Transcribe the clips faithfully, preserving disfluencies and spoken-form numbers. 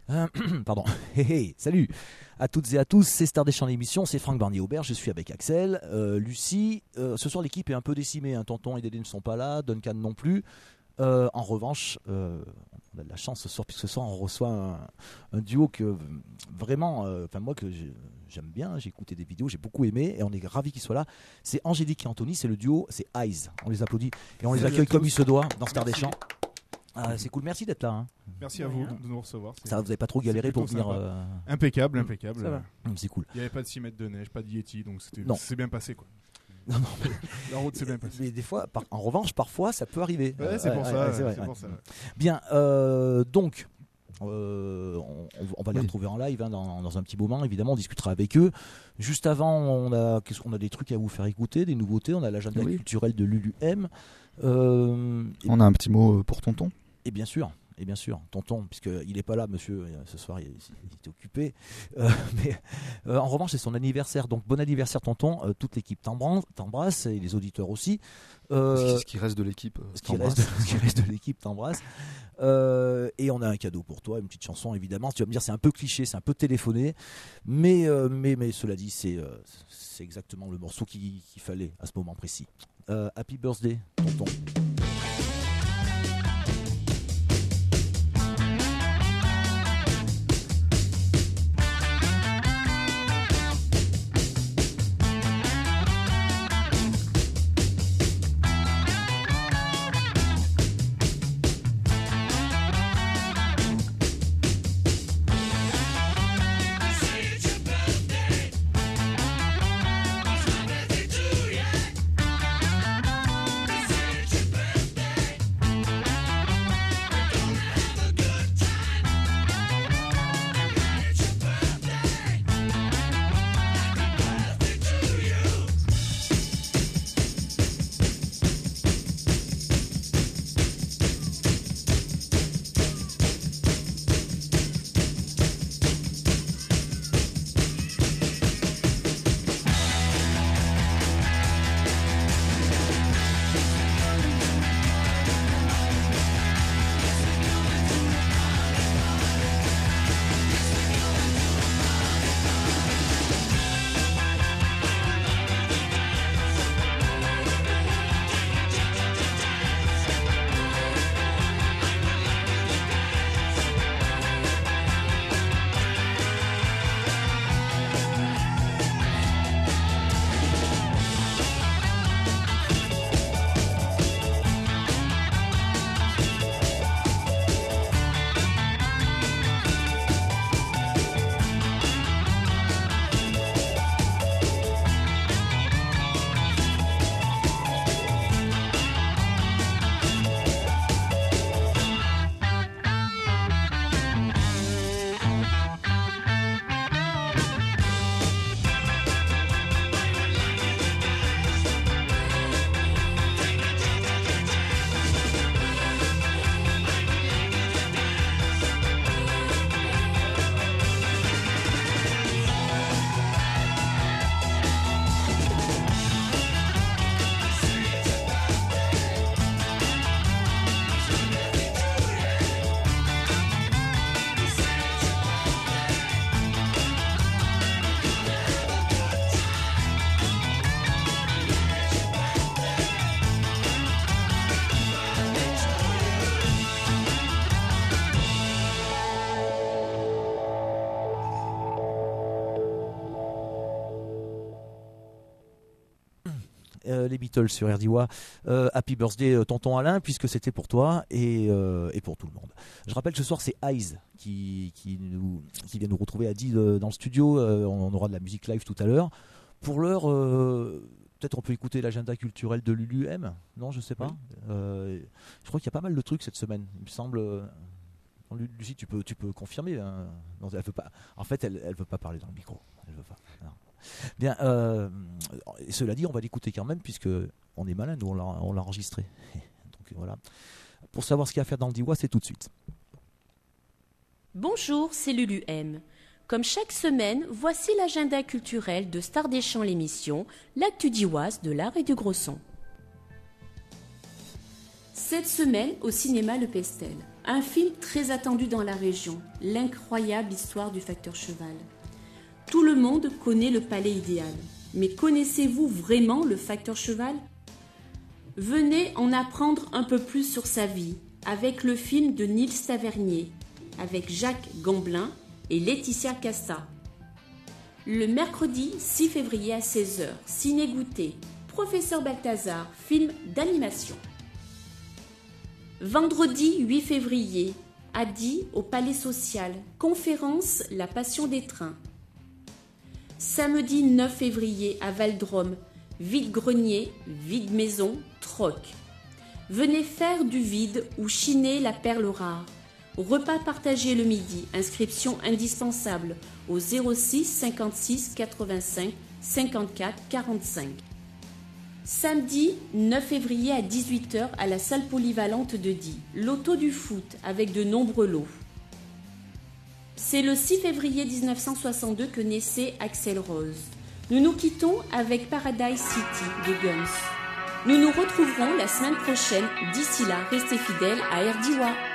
Euh, pardon. Hey, hey, salut à toutes et à tous, c'est Star des Champs d'émission, c'est Franck Barnier-Aubert, je suis avec Axel, euh, Lucie. Euh, ce soir, l'équipe est un peu décimée, hein. Tonton et Dédé ne sont pas là, Duncan non plus. Euh, en revanche, euh, on a de la chance ce soir, puisque ce soir, on reçoit un, un duo que vraiment, enfin euh, moi, que j'aime bien, j'ai écouté des vidéos, j'ai beaucoup aimé, et on est ravis qu'ils soient là. C'est Angélique et Anthony, c'est le duo, c'est Eyes. On les applaudit et on les accueille comme il se doit dans Star des Champs. Ah, c'est cool, merci d'être là. Hein. Merci à vous de nous recevoir. Ça, vous n'avez pas trop galéré pour venir. Euh... Impeccable, impeccable. Ça va. C'est cool. Il n'y avait pas de six mètres de neige, pas de Yeti, donc c'est bien passé quoi. Non, non, mais... La route s'est bien passée. Mais des fois, par... en revanche, parfois, ça peut arriver. Ouais, c'est euh, pour, ouais, ça, ouais, c'est ouais, vrai, ouais. pour ça. Ouais. Bien, euh, donc. Euh, on, on va les oui. retrouver en live hein, dans, dans un petit moment. Évidemment, on discutera avec eux. Juste avant, on a, on a des trucs à vous faire écouter, des nouveautés. On a l'agenda oui. culturel de Lulu M. Euh, on a un petit mot pour Tonton. Et bien sûr. Et bien sûr, Tonton, puisqu'il n'est pas là, monsieur, ce soir, il, il est occupé. Euh, mais euh, en revanche, c'est son anniversaire. Donc, bon anniversaire, Tonton. Euh, toute l'équipe t'embrasse, et les auditeurs aussi. Euh, ce qui reste de l'équipe ce, qui reste de, ce qui reste de l'équipe t'embrasse. Euh, et on a un cadeau pour toi, une petite chanson, évidemment. Tu vas me dire, c'est un peu cliché, c'est un peu téléphoné. Mais, euh, mais, mais cela dit, c'est, euh, c'est exactement le morceau qu'il, qu'il fallait à ce moment précis. Euh, happy birthday, Tonton. Euh, les Beatles sur R D W A. Euh, happy birthday euh, tonton Alain, puisque c'était pour toi et, euh, et pour tout le monde. Je rappelle que ce soir c'est Eyes qui, qui, nous, qui vient nous retrouver à dix euh, dans le studio. Euh, on, on aura de la musique live tout à l'heure. Pour l'heure, euh, peut-être on peut écouter l'agenda culturel de Lulu M. Non, je sais pas. Oui. Euh, je crois qu'il y a pas mal de trucs cette semaine. Il me semble. Euh, Lucie, tu peux, tu peux confirmer. Hein. Non, elle veut pas. En fait, elle, elle veut pas parler dans le micro. Elle veut pas. Non. Bien, euh, cela dit, on va l'écouter quand même, puisque on est malin, nous on l'a, on l'a enregistré. Donc voilà. Pour savoir ce qu'il y a à faire dans le D I W A, c'est tout de suite. Bonjour, c'est Lulu M. Comme chaque semaine, voici l'agenda culturel de Star des Champs l'émission, l'actu D I W A S de l'art et du gros son. Cette semaine, au cinéma Le Pestel, un film très attendu dans la région, l'incroyable histoire du facteur cheval. Tout le monde connaît le palais idéal, mais connaissez-vous vraiment le facteur cheval ? Venez en apprendre un peu plus sur sa vie avec le film de Nils Tavernier, avec Jacques Gamblin et Laetitia Casta. Le mercredi six février à seize heures, Ciné Goûter, Professeur Balthazar, film d'animation. Vendredi huit février, à Die au Palais Social, conférence La Passion des trains. Samedi neuf février à Valdrome, vide-grenier, vide-maison, troc. Venez faire du vide ou chiner la perle rare. Repas partagé le midi, inscription indispensable au zéro six cinquante-six quatre-vingt-cinq cinquante-quatre quarante-cinq. Samedi neuf février à dix-huit heures à la salle polyvalente de Die, loto du foot avec de nombreux lots. C'est le six février mille neuf cent soixante-deux que naissait Axl Rose. Nous nous quittons avec Paradise City de Guns. Nous nous retrouverons la semaine prochaine. D'ici là, restez fidèles à R D I W A.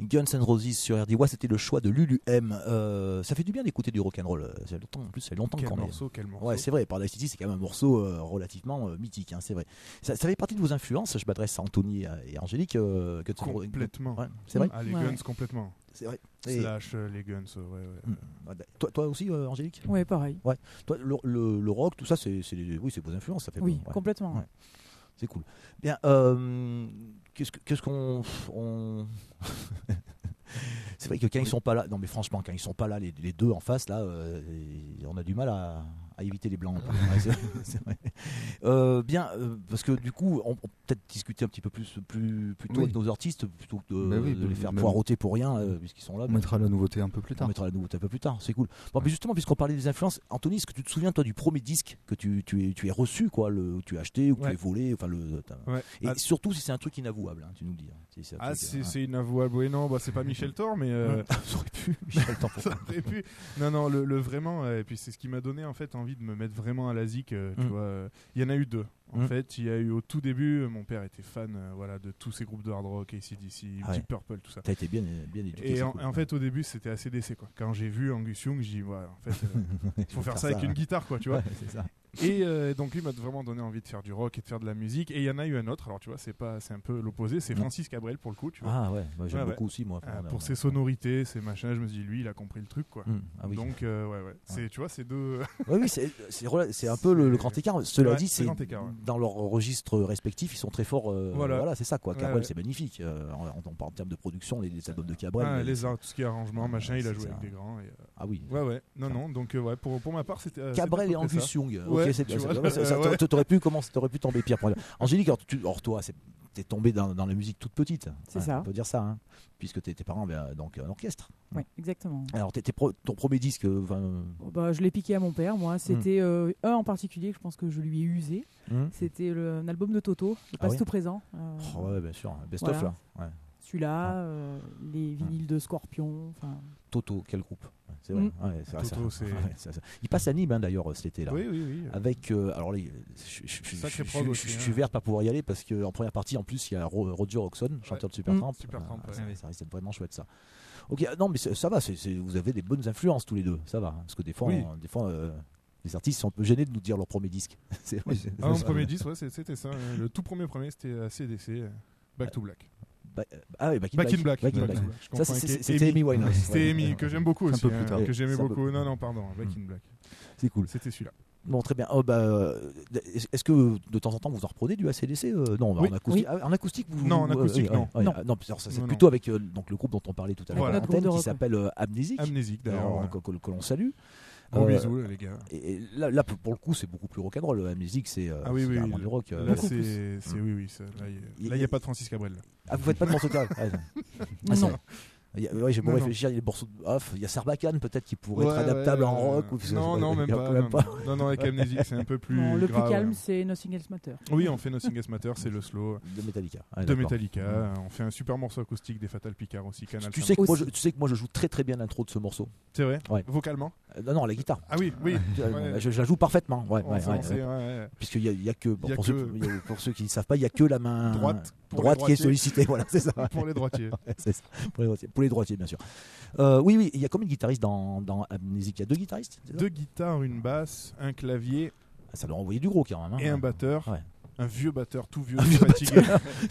Guns N' Roses sur R D Y, c'était le choix de Lulu M. Euh, ça fait du bien d'écouter du rock'n'roll. Ça fait longtemps, en plus, ça fait longtemps Quel qu'on est. morceau, quel morceau. Ouais, c'est vrai. Paradise City, c'est quand même un morceau euh, relativement euh, mythique. Hein, c'est vrai. Ça, ça fait partie de vos influences. Je m'adresse à Anthony et Angélique. Euh, que complètement. Ouais, c'est vrai. Ah, les ouais. Guns complètement. C'est vrai. Et... Slash euh, les Guns. Ouais, ouais. Mmh. Toi, toi aussi, euh, Angélique. Ouais, pareil. Ouais. Toi, le, le, le rock, tout ça, c'est, c'est oui, c'est vos influences. Ça fait Oui, bon, ouais. complètement. Ouais. C'est cool. Bien, euh, qu'est-ce, que, qu'est-ce qu'on... On... c'est vrai que quand ils sont pas là, non mais franchement, quand ils sont pas là, les, les deux en face, là, euh, on a du mal à, à éviter les blancs. Ouais, c'est, c'est vrai. Euh, bien, euh, parce que du coup, on, on peut peut-être discuter un petit peu plus, plus, plus tôt oui. avec nos artistes, plutôt que de, oui, de les faire même... poireauter pour rien, euh, puisqu'ils sont là. On mettra la nouveauté un peu plus tard. On mettra la nouveauté un peu plus tard, c'est cool. Bon, mais justement, puisqu'on parlait des influences, Anthony, est-ce que tu te souviens, toi, du premier disque que tu, tu, es, tu es reçu, quoi, le, tu as acheté ou que ouais. tu as volé, enfin, le, ouais. et ah. surtout si c'est un truc inavouable, hein, tu nous le dis. Hein. Si c'est ah, truc, c'est, hein. c'est inavouable. Oui, non, bah, c'est pas Michel Thor, mais. Euh... ça aurait pu. Michel Thor, ça aurait pu. Non, non, le, le vraiment. Euh, et puis c'est ce qui m'a donné en fait envie de me mettre vraiment à la zik. Euh, tu mm. vois, euh, il y en a eu deux. En Mm. fait, il y a eu au tout début, mon père était fan, euh, voilà, de tous ces groupes de hard rock, A C D C, Ah ouais. Deep Purple, tout ça. T'as été bien, bien éduqué. Et en, cool. en fait, au début, c'était A C D C, quoi. Quand j'ai vu Angus Young, j'ai dit, ouais, en fait, il euh, faut faire ça avec une guitare, quoi, tu vois. Ouais, c'est ça. Et euh, donc lui m'a vraiment donné envie de faire du rock et de faire de la musique. Et il y en a eu un autre, alors tu vois, c'est pas, c'est un peu l'opposé, c'est Francis Cabrel pour le coup, tu vois. Ah ouais, bah, j'aime ouais, beaucoup ouais. aussi moi. Euh, on a, pour on a... ses sonorités, ses machins, je me dis lui, il a compris le truc, quoi. Mmh, ah oui. Donc euh, ouais, ouais, c'est, ouais. tu vois, c'est deux. ouais, oui, c'est, c'est, c'est, c'est un peu le, le grand écart. Cela ouais, dit, c'est, c'est écart, ouais. dans leur registre respectif, ils sont très forts. Euh, voilà. voilà, c'est ça quoi. Cabrel, ouais, ouais. c'est magnifique. Euh, en, en, en termes de production, les, les albums de Cabrel. Ah, mais, les arts, tout ce qui est arrangement, ouais, machin, il a joué ça. avec des grands. Et, euh... Ah oui. Ouais, ouais. Non, non. Donc euh, ouais, pour pour ma part, c'était. Euh, Cabrel c'était et Angus Young. Ouais, ok, c'est bien. Vois, ça, ça, ouais. T'aurais pu comment t'aurais pu tomber pire. Pour Angélique, alors, tu, alors toi, c'est, t'es tombée dans, dans la musique toute petite. C'est hein, ça. On peut dire ça, hein, puisque tes, tes parents avaient donc un orchestre. Oui, exactement. Alors, t'es, t'es pro, ton premier disque, euh, oh, bah, je l'ai piqué à mon père. Moi, c'était mm. euh, un en particulier. Je pense que je lui ai usé. Mm. C'était le, un album de Toto, le Passe ah, tout oui présent. Euh, oh, ouais, bien sûr, best voilà. of là. Ouais. Celui-là, euh, les vinyles de Scorpion. Toto, quel groupe? C'est vrai. Mm. Ouais, c'est vrai Toto, ça, c'est... Ouais, ça, ça. Il passe à Nîmes hein, d'ailleurs cet été là. Oui, oui, oui. Avec euh, alors les, je, je, je, je, je, je, je suis vert de pas pouvoir y aller parce qu'en première partie en plus il y a Roger Hodgson, chanteur ouais. de Supertramp. Mmh, Supertramp, ah, ouais. ça, ça risque d'être vraiment chouette ça. Ok, non mais ça, ça va, c'est, c'est, vous avez des bonnes influences tous les deux, ça va. Parce que des fois, oui. on, des fois. Euh, les artistes sont un peu gênés de nous dire leur premier disque. c'est, oui, c'est, ah, mon premier disque, ouais, c'était ça. Le tout premier premier, c'était A C D C, Back to Black. Ba- ah oui, Back in Back. Black. In Black. Back in Black. Black. Black. Ça, c'est, c'est, c'était Amy Winehouse. C'était ouais. Amy, que j'aime beaucoup aussi. Un peu plus tard. Hein, que j'aimais c'est beaucoup. Peu... Non, non, pardon. Back in Black. C'est cool. C'était celui-là. Bon, très bien. Oh, bah, est-ce que de temps en temps vous en reprenez du A C D C euh, Non, oui. en acoustique. Oui. En acoustique, vous Non, en acoustique, euh, non. Ouais, non. Ouais, non, alors, ça, c'est non, plutôt non. avec euh, donc, le groupe dont on parlait tout à l'heure, voilà. l'antenne, qui rock, s'appelle euh, Amnésique. Amnésique, d'ailleurs. Alors, ouais. que, que, que l'on salue. Gros euh, bisous, les gars. Et là, là, pour le coup, c'est beaucoup plus rock'n'roll. Amnésique, c'est, euh, ah oui, c'est oui, vraiment oui. du rock. Là, c'est, c'est oui, oui. Ça, là, il n'y a, a pas de Francis Cabrel. Là. Ah, vous faites pas de morceaux de ah, ah, non. Il y a, ouais, j'ai beau non, réfléchir, il y a des morceaux de off, il y a Sarbacane peut-être qui pourrait ouais, être adaptable ouais, en rock. euh, Ou, non, non, même pas, même non, pas. Non, non, avec Amnésique, c'est un peu plus. Non, le grave. plus calme, c'est Nothing Else Matter. Oui, on fait Nothing Else Matter, c'est le slow. De Metallica. Ah, de Metallica. Mmh. On fait un super morceau acoustique des Fatal Picard aussi. Canal tu, sais que moi, je, tu sais que moi je joue très très bien l'intro de ce morceau. C'est vrai ouais. Vocalement euh, Non, non, la guitare. Ah oui, oui. ouais. je, je la joue parfaitement. Ouais, ouais, ouais, ouais. Ouais. Puisqu'il y a, il y a que, bon, y a pour, que... Ceux, pour ceux qui ne savent pas, il n'y a que la main droite, droite qui est sollicitée. Voilà, c'est ça. Pour les droitiers. Ouais, c'est ça. Pour les droitiers, pour les droitiers bien sûr. Euh, oui, oui, il y a combien de guitaristes dans, dans Amnésique? Il y a deux guitaristes? Deux guitares, une basse, un clavier. Ça doit envoyer du gros quand même. Hein, et ouais. un batteur. Ouais. Un vieux batteur tout vieux, tout fatigué.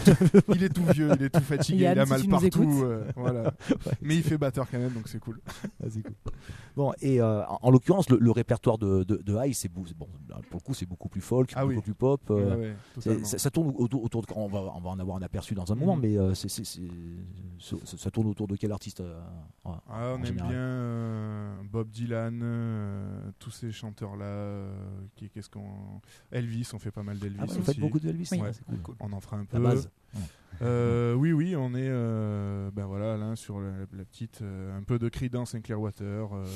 il est tout vieux, il est tout fatigué, Yann, il a si mal tu partout. Euh, voilà. ouais, mais il fait batteur quand même, donc c'est cool. Ah, c'est cool. Bon, et euh, en, en l'occurrence, le, le répertoire de, de, de High, c'est bon, pour le coup, c'est beaucoup plus folk, ah, beaucoup oui. plus pop. Euh, ouais, ouais, ça, ça tourne autour, autour de. On va, on va en avoir un aperçu dans un moment, mmh. mais euh, c'est, c'est, c'est, c'est, ça tourne autour de quel artiste euh, ah, on aime général. bien euh, Bob Dylan, euh, tous ces chanteurs-là. Euh, qui, qu'est-ce qu'on... Elvis, on fait pas mal d'Elvis. Ah, ouais, vous faites beaucoup d'Elvis. Oui. Ouais, c'est cool, cool. On en fera un peu. La base. Euh, oui, oui, on est euh, ben voilà, là sur la, la petite, euh, un peu de Creedence and Clearwater. Euh,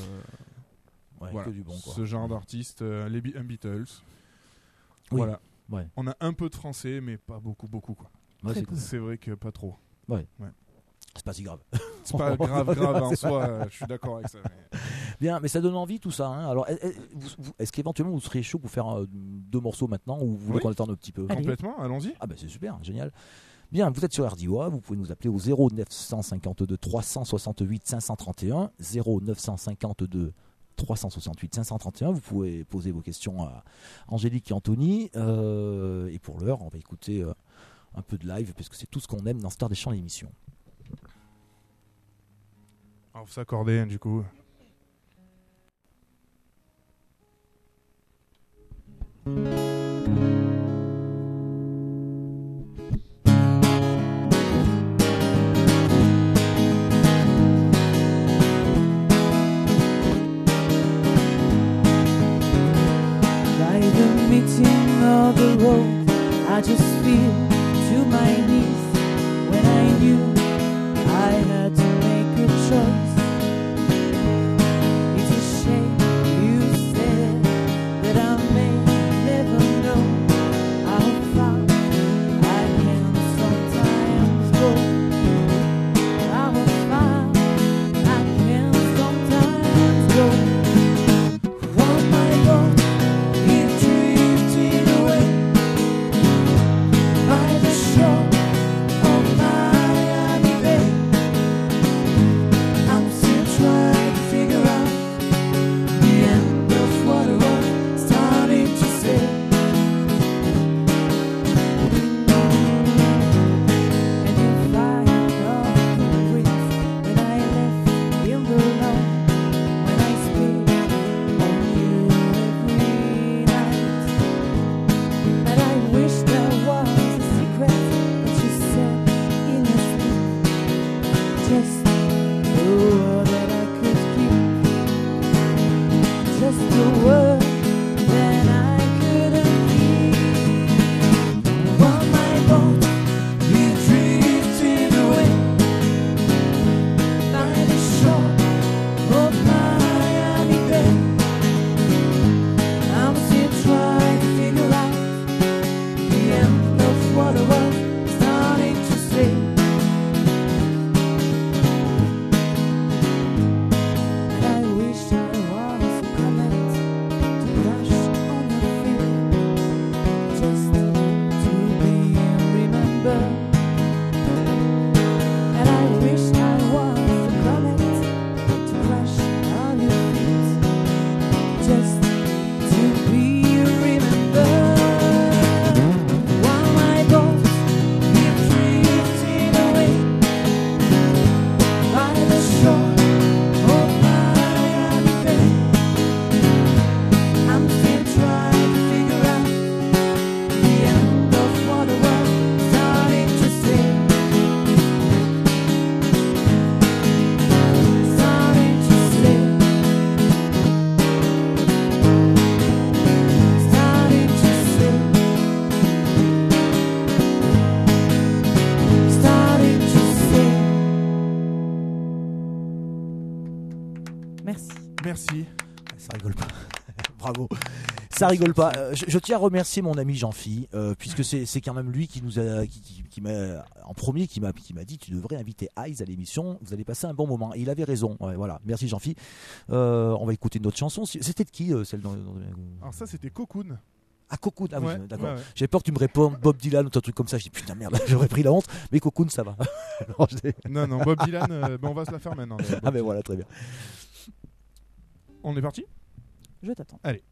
ouais, voilà, que du bon, quoi. Ce genre d'artiste, euh, les Be- un Beatles. Oui. Voilà. Ouais. On a un peu de français, mais pas beaucoup, beaucoup quoi. Ouais, c'est, cool. C'est vrai que pas trop. Ouais. ouais. C'est pas si grave. C'est pas grave, grave en soi. Euh, je suis d'accord avec ça. Mais... Bien, mais ça donne envie tout ça. Hein. Alors, est-ce, est-ce qu'éventuellement vous seriez chaud pour faire euh, deux morceaux maintenant ou vous voulez oui. qu'on attende un petit peu? Complètement, allons-y. Ah ben c'est super, génial. Bien, vous êtes sur R D I O A, vous pouvez nous appeler au zéro neuf cent cinquante-deux trois cent soixante-huit cinq cent trente et un, zéro neuf cent cinquante-deux trois cent soixante-huit cinq cent trente et un. Vous pouvez poser vos questions à Angélique et Anthony. Euh, et pour l'heure, on va écouter euh, un peu de live, parce que c'est tout ce qu'on aime dans Star des Champs, l'émission. On va s'accorder, hein, du coup. Of the road, I just feel to my knees when I knew I had to make a choice. It's a shame you said that I may never know how far I can sometimes go, how far I can sometimes go. One my God. Merci. Ça rigole pas. Bravo. Ça rigole pas. Euh, je, je tiens à remercier mon ami Jean-Phi, euh, puisque c'est, c'est quand même lui qui nous a, qui, qui, qui m'a, en premier, qui m'a, qui m'a dit tu devrais inviter Eyes à l'émission. Vous allez passer un bon moment. Et il avait raison. Ouais, voilà. Merci Jean-Phi. Euh, on va écouter une autre chanson. C'était de qui euh, celle dans, dans... Alors ça c'était Cocoon. Ah, Cocoon, ah oui, ouais, d'accord. Ouais, ouais. J'avais peur que tu me répondes Bob Dylan ou un truc comme ça. Je dis putain merde, j'aurais pris la honte. Mais Cocoon, ça va. non, non, non, Bob Dylan, euh, ben on va se la faire maintenant. Ah, ben voilà, très bien. On est parti ? Je t'attends. Allez.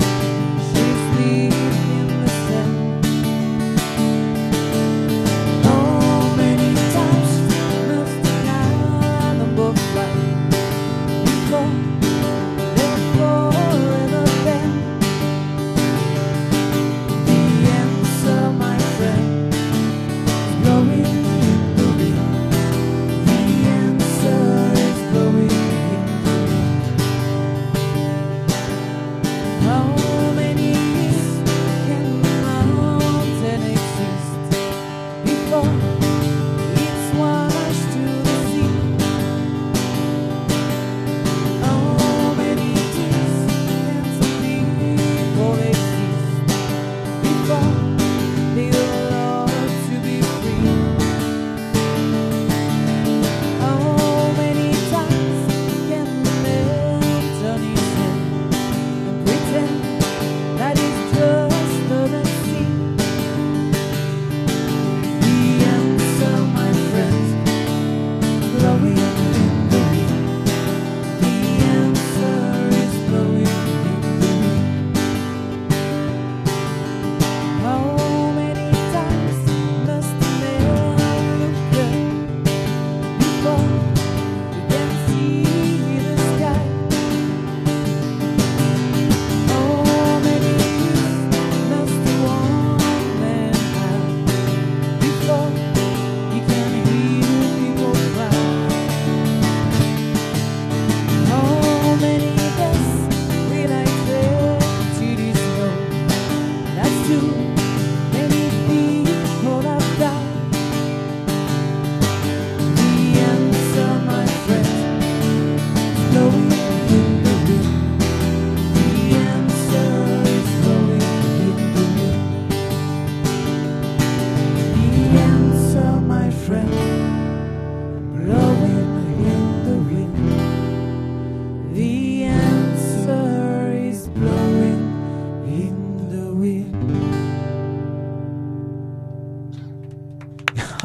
Oh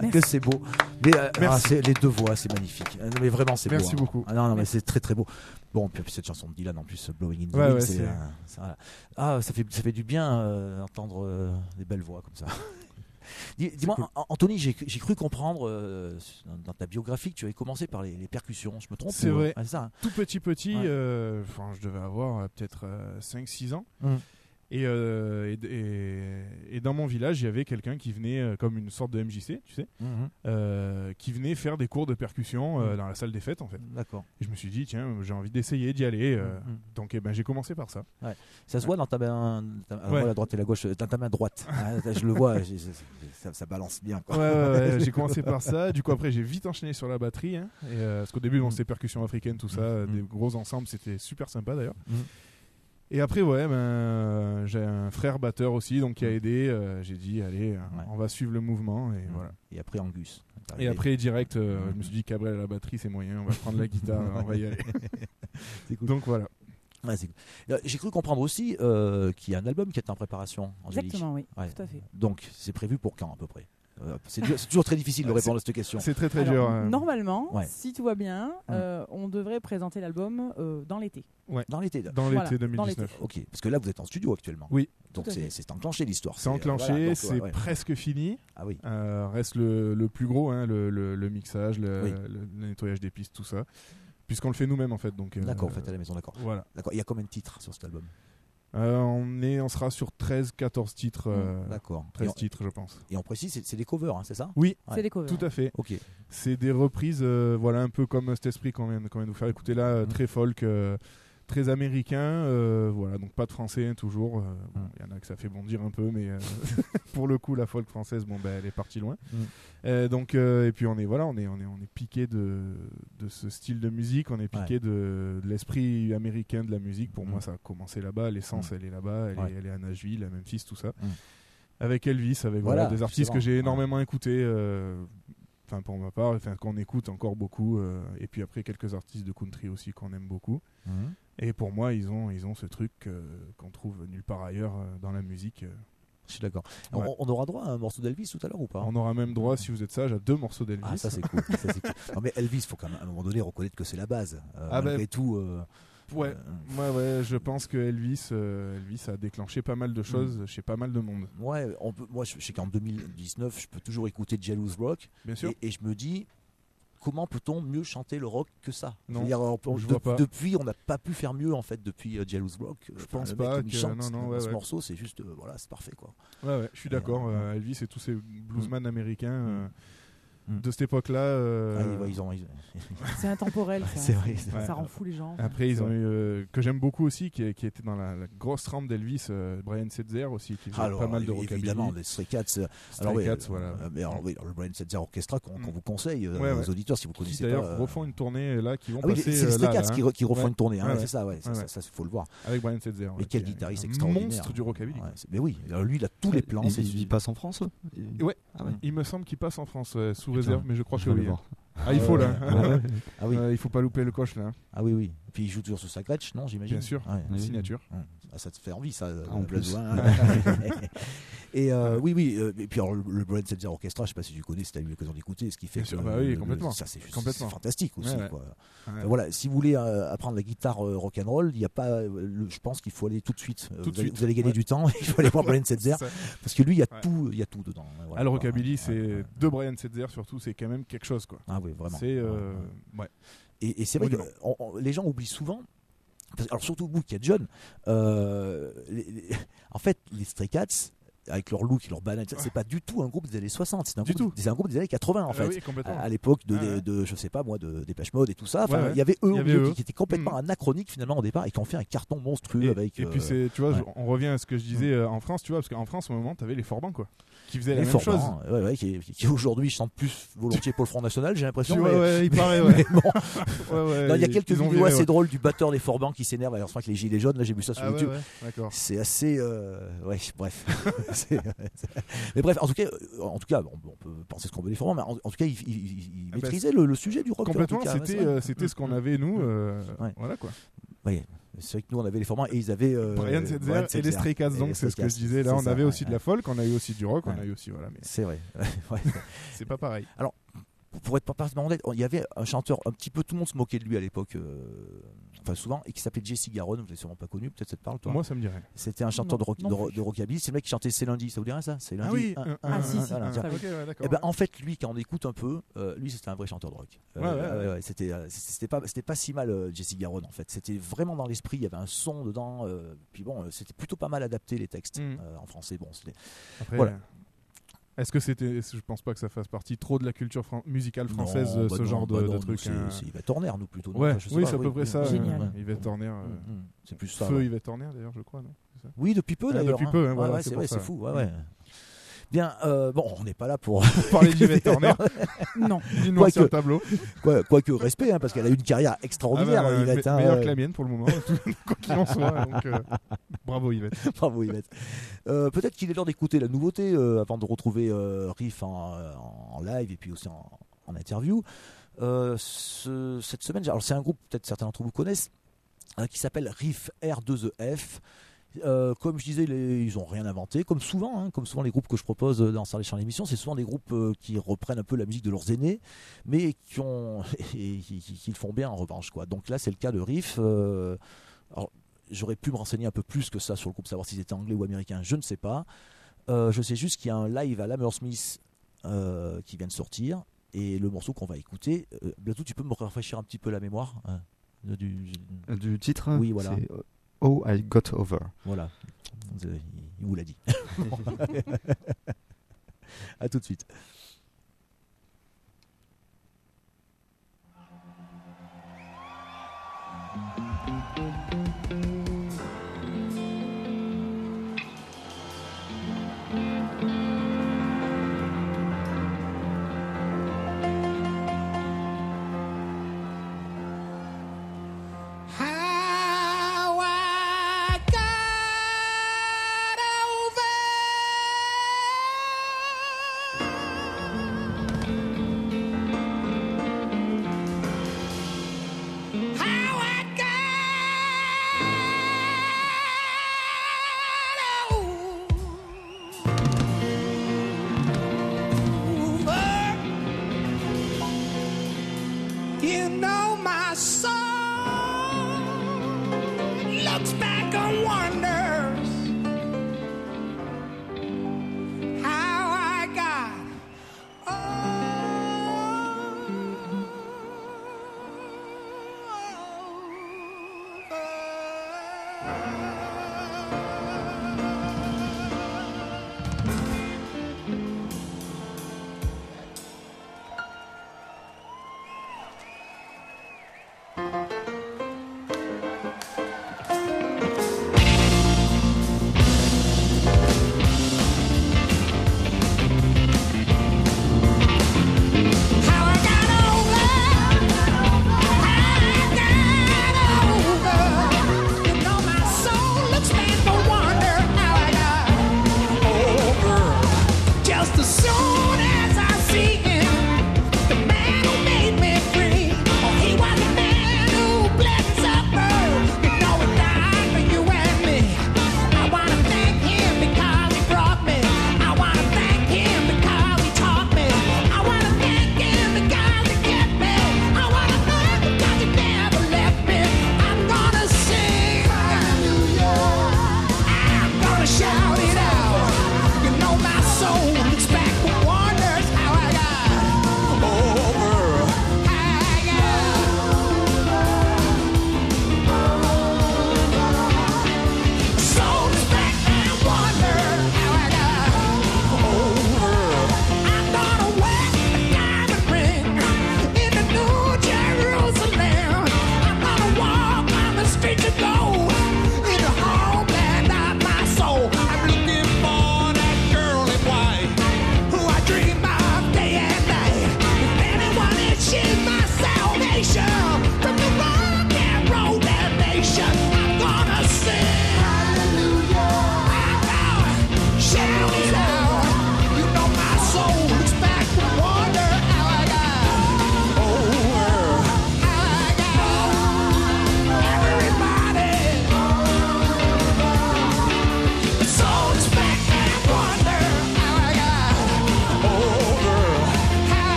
que c'est beau. Mais, euh, ah, c'est, les deux voix, c'est magnifique. Euh, mais vraiment, c'est Merci beau. Merci beaucoup. Hein. Ah, non, non, mais c'est très très beau. Bon, puis cette chanson de Dylan en plus, Blowing in the ouais, Wind, ouais, c'est, c'est... euh, c'est, euh, ah, ça fait ça fait du bien euh, entendre euh, des belles voix comme ça. Dis, dis-moi, cool. Anthony, j'ai, j'ai cru comprendre euh, dans ta biographie que tu avais commencé par les, les percussions. Je me trompe? C'est ou, vrai. Ah, c'est ça, hein. Tout petit petit, ouais. euh, je devais avoir peut-être euh, cinq six ans. Mm. Et, euh, et, et, et dans mon village, il y avait quelqu'un qui venait euh, comme une sorte de M J C, tu sais, mm-hmm. euh, qui venait faire des cours de percussion euh, mm. dans la salle des fêtes, en fait. D'accord. Et je me suis dit, tiens, j'ai envie d'essayer d'y aller. Euh, mm-hmm. Donc, eh ben, j'ai commencé par ça. Ouais. Ça se voit ouais. dans ta main, ta, ouais. la droite et la gauche, dans ta main droite. Je le vois, ça, ça balance bien. Quoi. Ouais, ouais, ouais, j'ai commencé par ça. Du coup, après, j'ai vite enchaîné sur la batterie. Hein, et, euh, parce qu'au début, mm. bon, c'était percussions africaines, tout ça, mm. des gros ensembles, c'était super sympa d'ailleurs. Mm. Et après, ouais, ben, euh, j'ai un frère batteur aussi, donc qui a aidé. Euh, j'ai dit, allez, ouais. on va suivre le mouvement. Et, mmh. voilà. Et après, Angus. Et après, direct, euh, mmh. je me suis dit, Cabrel à la batterie, c'est moyen, on va prendre la guitare, on va y aller. C'est cool. Donc voilà. Ouais, c'est cool. J'ai cru comprendre aussi euh, qu'il y a un album qui est en préparation. Angélique. Exactement, oui, ouais. tout à fait. Donc, c'est prévu pour quand à peu près? C'est, dur, c'est toujours très difficile de répondre à cette question. C'est très très Alors, dur. Euh... Normalement, ouais. si tout va bien, mmh. euh, on devrait présenter l'album euh, dans l'été. Ouais. Dans l'été. Dans l'été voilà, deux mille dix-neuf. Dans l'été. Ok, parce que là vous êtes en studio actuellement. Oui. Donc c'est, c'est enclenché l'histoire. C'est, c'est enclenché, euh, voilà, donc, c'est ouais, ouais. presque fini. Ah oui. Euh, reste le, le plus gros, hein, le, le, le mixage, le, oui. le, le nettoyage des pistes, tout ça. Puisqu'on le fait nous-mêmes en fait. Donc, d'accord, euh, vous faites à la maison, d'accord. Voilà. D'accord. Il y a combien de titres sur cet album? Euh, on, est, on sera sur treize quatorze titres. Euh, D'accord. treize on, titres, je pense. Et on précise, c'est, c'est des covers, hein, c'est ça? Oui, ouais. c'est des covers. Tout à fait. Ok. C'est des reprises, euh, voilà, un peu comme cet esprit qu'on vient, qu'on vient de vous faire écouter là, mmh. très folk, euh, très américain. Euh, voilà, donc pas de français, hein, toujours. Il euh, bon, mmh. y en a que ça fait bondir un peu, mais euh, pour le coup, la folk française, bon, ben, elle est partie loin. Mmh. Euh, donc, euh, et puis on est, voilà, on est, on est, on est piqué de, de ce style de musique, on est piqué ouais. de, de l'esprit américain de la musique. Pour mmh. moi, ça a commencé là-bas, l'essence, mmh. elle est là-bas, elle, ouais. est, elle est à Nashville, à Memphis, tout ça. Mmh. Avec Elvis, avec voilà, voilà, des artistes que j'ai énormément ouais. écoutés, euh, enfin pour ma part, enfin qu'on écoute encore beaucoup. Euh, et puis après quelques artistes de country aussi qu'on aime beaucoup. Mmh. Et pour moi, ils ont, ils ont ce truc euh, qu'on trouve nulle part ailleurs euh, dans la musique. Euh. Je suis d'accord. Ouais. On, on aura droit à un morceau d'Elvis tout à l'heure ou pas? On aura même droit, si vous êtes sage, à deux morceaux d'Elvis. Ah, ça c'est cool. ça, c'est cool. Non, mais Elvis, il faut quand même à un moment donné reconnaître que c'est la base. Euh, ah malgré ben, tout. Euh, ouais, euh, ouais, ouais, je pense que Elvis, euh, Elvis a déclenché pas mal de choses mmh. chez pas mal de monde. Ouais, on peut, moi je sais qu'en deux mille dix-neuf, je peux toujours écouter Jealous Rock. Bien sûr. Et, et je me dis. Comment peut-on mieux chanter le rock que ça? Non, dire, on, on, je de, vois pas. Depuis, on n'a pas pu faire mieux en fait depuis uh, Jealous Rock. Je enfin, pense le pas mec, que il chante, non, non, ouais, ce ouais. morceau, c'est juste, euh, voilà, c'est parfait quoi. Ouais, ouais, je suis et d'accord. Euh, euh, Elvis et tous ces bluesmen mmh. américains. Euh, de cette époque-là. Euh... Ah, ils ont, ils ont... c'est intemporel. Ça, c'est vrai, c'est ça, ça rend fou les gens. Après, ils ont eu euh, que j'aime beaucoup aussi, qui, qui était dans la, la grosse rampe d'Elvis, euh, Brian Setzer aussi, qui faisait alors, pas mal de rockabilly. Évidemment, les Stray Cats. Stray alors, oui, Cats, euh, voilà. Euh, mais alors, oui, alors, le Brian Setzer Orchestra qu'on, mm. qu'on vous conseille euh, ouais, aux ouais. auditeurs si vous connaissez d'ailleurs, pas. D'ailleurs, refont une tournée là, qui vont ah, oui, passer. C'est les Stray Cats là, qui, re, qui refont ouais. une tournée, hein, ouais, c'est ça, ouais, ouais. ça, il faut le voir. Avec Brian Setzer. Mais quel guitariste un extraordinaire. Monstre du rockabilly. Mais oui, alors lui, il a tous les plans. Il passe en France? Ouais. Il me semble qu'il passe en France sous réserve, mais je crois que oui. Ah, Ah, il faut là. Ah oui. Euh, il faut pas louper le coche là. Ah oui, oui. Puis il joue toujours sur sa gretsch, non, j'imagine. Bien sûr. Ouais. Signature. Ah, ça te fait envie, ça. Ah, en plus. Et euh, oui, oui. Euh, et puis alors, le, le Brian Setzer Orchestra, je sais pas si tu connais, si tu as eu l'occasion d'écouter, ce qui fait. Bien que, sûr, bah oui, le, complètement. Ça, c'est, juste, complètement. c'est fantastique aussi. Ouais, ouais. Quoi. Ouais. Euh, voilà, si vous voulez euh, apprendre la guitare euh, rock'n'roll, il y a pas. Euh, le, je pense qu'il faut aller tout de suite. Euh, tout vous, de allez, suite. vous allez gagner ouais. du temps. Il faut aller voir Brian Setzer parce que lui, il y a ouais. tout, il y a tout dedans. Voilà, ah, le rockabilly, c'est ouais. de Brian Setzer surtout, c'est quand même quelque chose, quoi. Ah oui, vraiment. C'est euh, ouais. Et, et c'est vrai oui, que on, on, les gens oublient souvent. Alors surtout vous qui êtes jeunes, euh, les, les, en fait les Stray Cats avec leur look, leur banane, c'est pas du tout un groupe des années soixante, c'est un, du groupe, tout. c'est un groupe des années quatre-vingts en euh, fait. Oui, à, à l'époque de, ouais, de, ouais. de, je sais pas moi, de Dépêche Mode et tout ça. Enfin, ouais, ouais. il y avait eux, il y avait qui, eux. qui étaient complètement mmh. anachroniques finalement au départ et qui ont fait un carton monstrueux et, avec. Et euh, puis c'est, tu vois, ouais. on revient à ce que je disais euh, en France, tu vois, parce qu'en France au moment, t'avais les Forbans quoi, qui faisaient les la même Forbans, chose. ouais, ouais, qui, qui aujourd'hui chantent plus volontiers pour le Front National, j'ai l'impression. Tu mais, vois, ouais, il paraît. Ouais. Bon. ouais, ouais, non, il y a quelques vidéos viré, assez ouais. drôles du batteur des Forbans qui s'énerve. Alors, je crois que les gilets jaunes, là, j'ai vu ça sur ah, YouTube. Ouais, ouais. D'accord. C'est assez, euh... ouais, bref. c'est... Mais bref, en tout cas, en tout cas, on, on peut penser ce qu'on veut des Forbans, mais en, en tout cas, ils, ils, ils ah, maîtrisaient bah, le, le sujet du rock. Complètement. En tout cas, c'était, ouais, euh, c'était ce qu'on avait nous. Euh, ouais. Voilà quoi. Oui. C'est vrai que nous on avait les formats et ils avaient euh, Brian Setzer et les Stray Cats, donc c'est ce que je disais. Là, on avait aussi de la folk, on a eu aussi du rock, on a eu aussi voilà. Mais c'est vrai. Ouais. C'est pas pareil. Alors. Pour être parfaitement honnête, il y avait un chanteur, un petit peu tout le monde se moquait de lui à l'époque, euh, enfin souvent, et qui s'appelait Jesse Garonne, vous l'avez sûrement pas connu, peut-être ça te parle toi. Moi ça me dirait. C'était un chanteur non, de, rock, non de, de rockabilly, c'est le mec qui chantait C'est lundi, ça vous dirait ça? C'est lundi. Ah oui. Un, un, un, ah un, si un, si. voilà, Ah, tiens. Okay, ouais, Et ben en fait lui quand on écoute un peu, euh, lui c'était un vrai chanteur de rock. Euh, ouais, ouais, ouais. Ouais, ouais, c'était c'était pas c'était pas si mal euh, Jesse Garonne en fait. C'était vraiment dans l'esprit, il y avait un son dedans, euh, puis bon, euh, c'était plutôt pas mal adapté les textes mm. euh, en français. Bon, c'était. Après, voilà. Est-ce que c'était, je pense pas que ça fasse partie trop de la culture fran- musicale française, non, ce bah genre non, de, bah de non, truc. C'est, hein. c'est Yvette Horner nous plutôt. Non Ouais, enfin, oui, pas, c'est à peu oui, près ça. Génial. Euh, Yvette Horner. Euh, mmh, mmh, c'est plus ça. Feu ouais. Yvette Horner d'ailleurs, je crois, non c'est ça Oui, depuis peu ah, d'ailleurs. Depuis hein. peu, hein, ouais, voilà, ouais, c'est, c'est, pour ouais, ça. c'est fou. Ouais, ouais. Bien, euh, bon, on n'est pas là pour parler d'Yvette Horner. Non. D'une noire sur le Quoique, tableau. quoi, quoique respect, hein, parce qu'elle a eu une carrière extraordinaire, Ah bah, Yvette. me- hein, meilleure ouais. que la mienne pour le moment, quoi qu'il en soit. Donc, euh, bravo Yvette. Bravo Yvette. Euh, peut-être qu'il est l'heure d'écouter la nouveauté euh, avant de retrouver euh, Riff en, en live et puis aussi en, en interview. Euh, ce, cette semaine, alors c'est un groupe peut-être certains d'entre vous connaissent euh, qui s'appelle Riff R deux E F. Euh, comme je disais, les, ils n'ont rien inventé, comme souvent, hein, comme souvent les groupes que je propose dans Starlet Champ l'émission, c'est souvent des groupes euh, qui reprennent un peu la musique de leurs aînés, mais qui ont et, qui, qui, qui le font bien en revanche, quoi. Donc là, c'est le cas de Riff. Euh, alors, j'aurais pu me renseigner un peu plus que ça sur le groupe, savoir s'ils étaient anglais ou américains, je ne sais pas. Euh, je sais juste qu'il y a un live à l'Hammersmith euh, qui vient de sortir, et le morceau qu'on va écouter, euh, Blatou, tu peux me rafraîchir un petit peu la mémoire hein, du, du titre. Oui, voilà. C'est Oh I Got Over. Voilà, il vous l'a dit. À tout de suite. How I got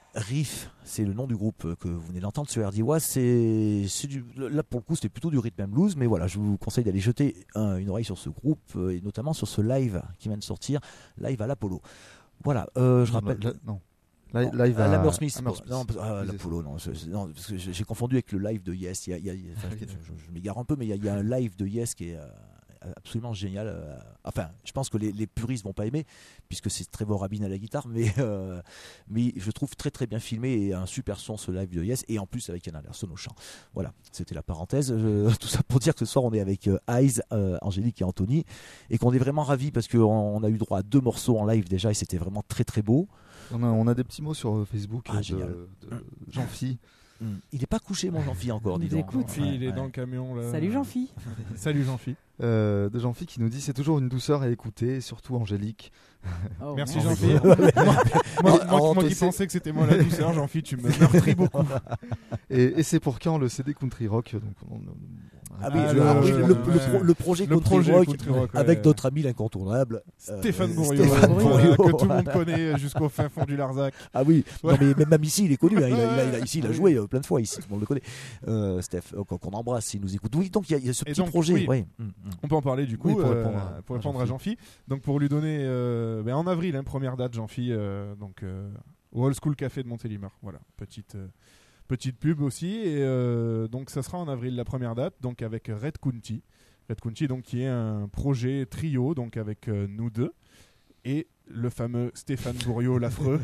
Riff, c'est le nom du groupe que vous venez d'entendre sur R D W. C'est, c'est du, là pour le coup c'était plutôt du rhythm and blues, mais voilà, je vous conseille d'aller jeter un, une oreille sur ce groupe euh, et notamment sur ce live qui vient de sortir, live à l'Apollo. Voilà, euh, je Non, rappelle. la- non. Live, live à à Hammersmith. Hammersmith. Non, ah, Oui, l'Apollo, non, je- je- non, parce que j'ai j'ai confondu avec le live de Yes. Il y a, il y a- enfin, je, je- je m'égare un peu, mais il y a, il y a un live de Yes qui est euh, absolument génial. euh, Enfin, je pense que les, les puristes vont pas aimer, puisque c'est Trevor Rabin à la guitare, mais, euh, mais je trouve très très bien filmé et un super son ce live de Yes, et en plus avec Ian Anderson au chant. Voilà, c'était la parenthèse. Euh, tout ça pour dire que ce soir on est avec euh, Eyes, euh, Angélique et Anthony, et qu'on est vraiment ravis parce qu'on on a eu droit à deux morceaux en live déjà, et c'était vraiment très très beau. On a, on a des petits mots sur euh, Facebook Ah, euh, génial. de, de Jean-Phi. Mm. Il n'est pas couché mon Jean-Phi encore, Il dis nous donc. écoute. Puis, Ouais, il est ouais. dans le camion là. Salut Jean-Phi. Salut Jean-Phi. Euh, de Jean-Phi qui nous dit c'est toujours une douceur à écouter, surtout Angélique. Oh, Merci merde. Jean-Phi. moi, moi- En- en moi qui T C. pensais que c'était moi la douceur, Jean-Phi, tu me meurtris beaucoup. Et, et c'est pour quand le C D Country Rock donc on- on- Ah oui, Ah, je- le- ah oui, le, le- le pro- le projet Le Country projet Rock, Country Rock, ouais. avec notre ami l'incontournable euh, Stéphane Bourriot, Stéphane voilà, Bourriot, que tout le voilà. monde connaît jusqu'au fin fond du Larzac. Ah oui, Ouais. non, mais même, même ici il est connu, hein. il, a, il, a, il a- ici il a Oui. joué euh, plein de fois, ici tout le monde le connaît. Euh, Steph, euh, qu'on qu'on embrasse, il nous écoute. Oui, donc il y a, il y a ce Et petit donc, projet. oui. Ouais. Mm, mm. On peut en parler du coup Oui, pour euh, répondre à- pour à répondre à Jean-Phi. Donc pour lui donner euh, ben, en avril, hein, première date Jean-Phi, euh, donc euh, au Old School Café de Montélimar. Voilà, petite euh, petite pub aussi. Et euh, donc ça sera en avril la première date, donc avec Red County. Red County, donc qui est un projet trio, donc avec euh, nous deux et le fameux Stéphane Bourriot, l'affreux.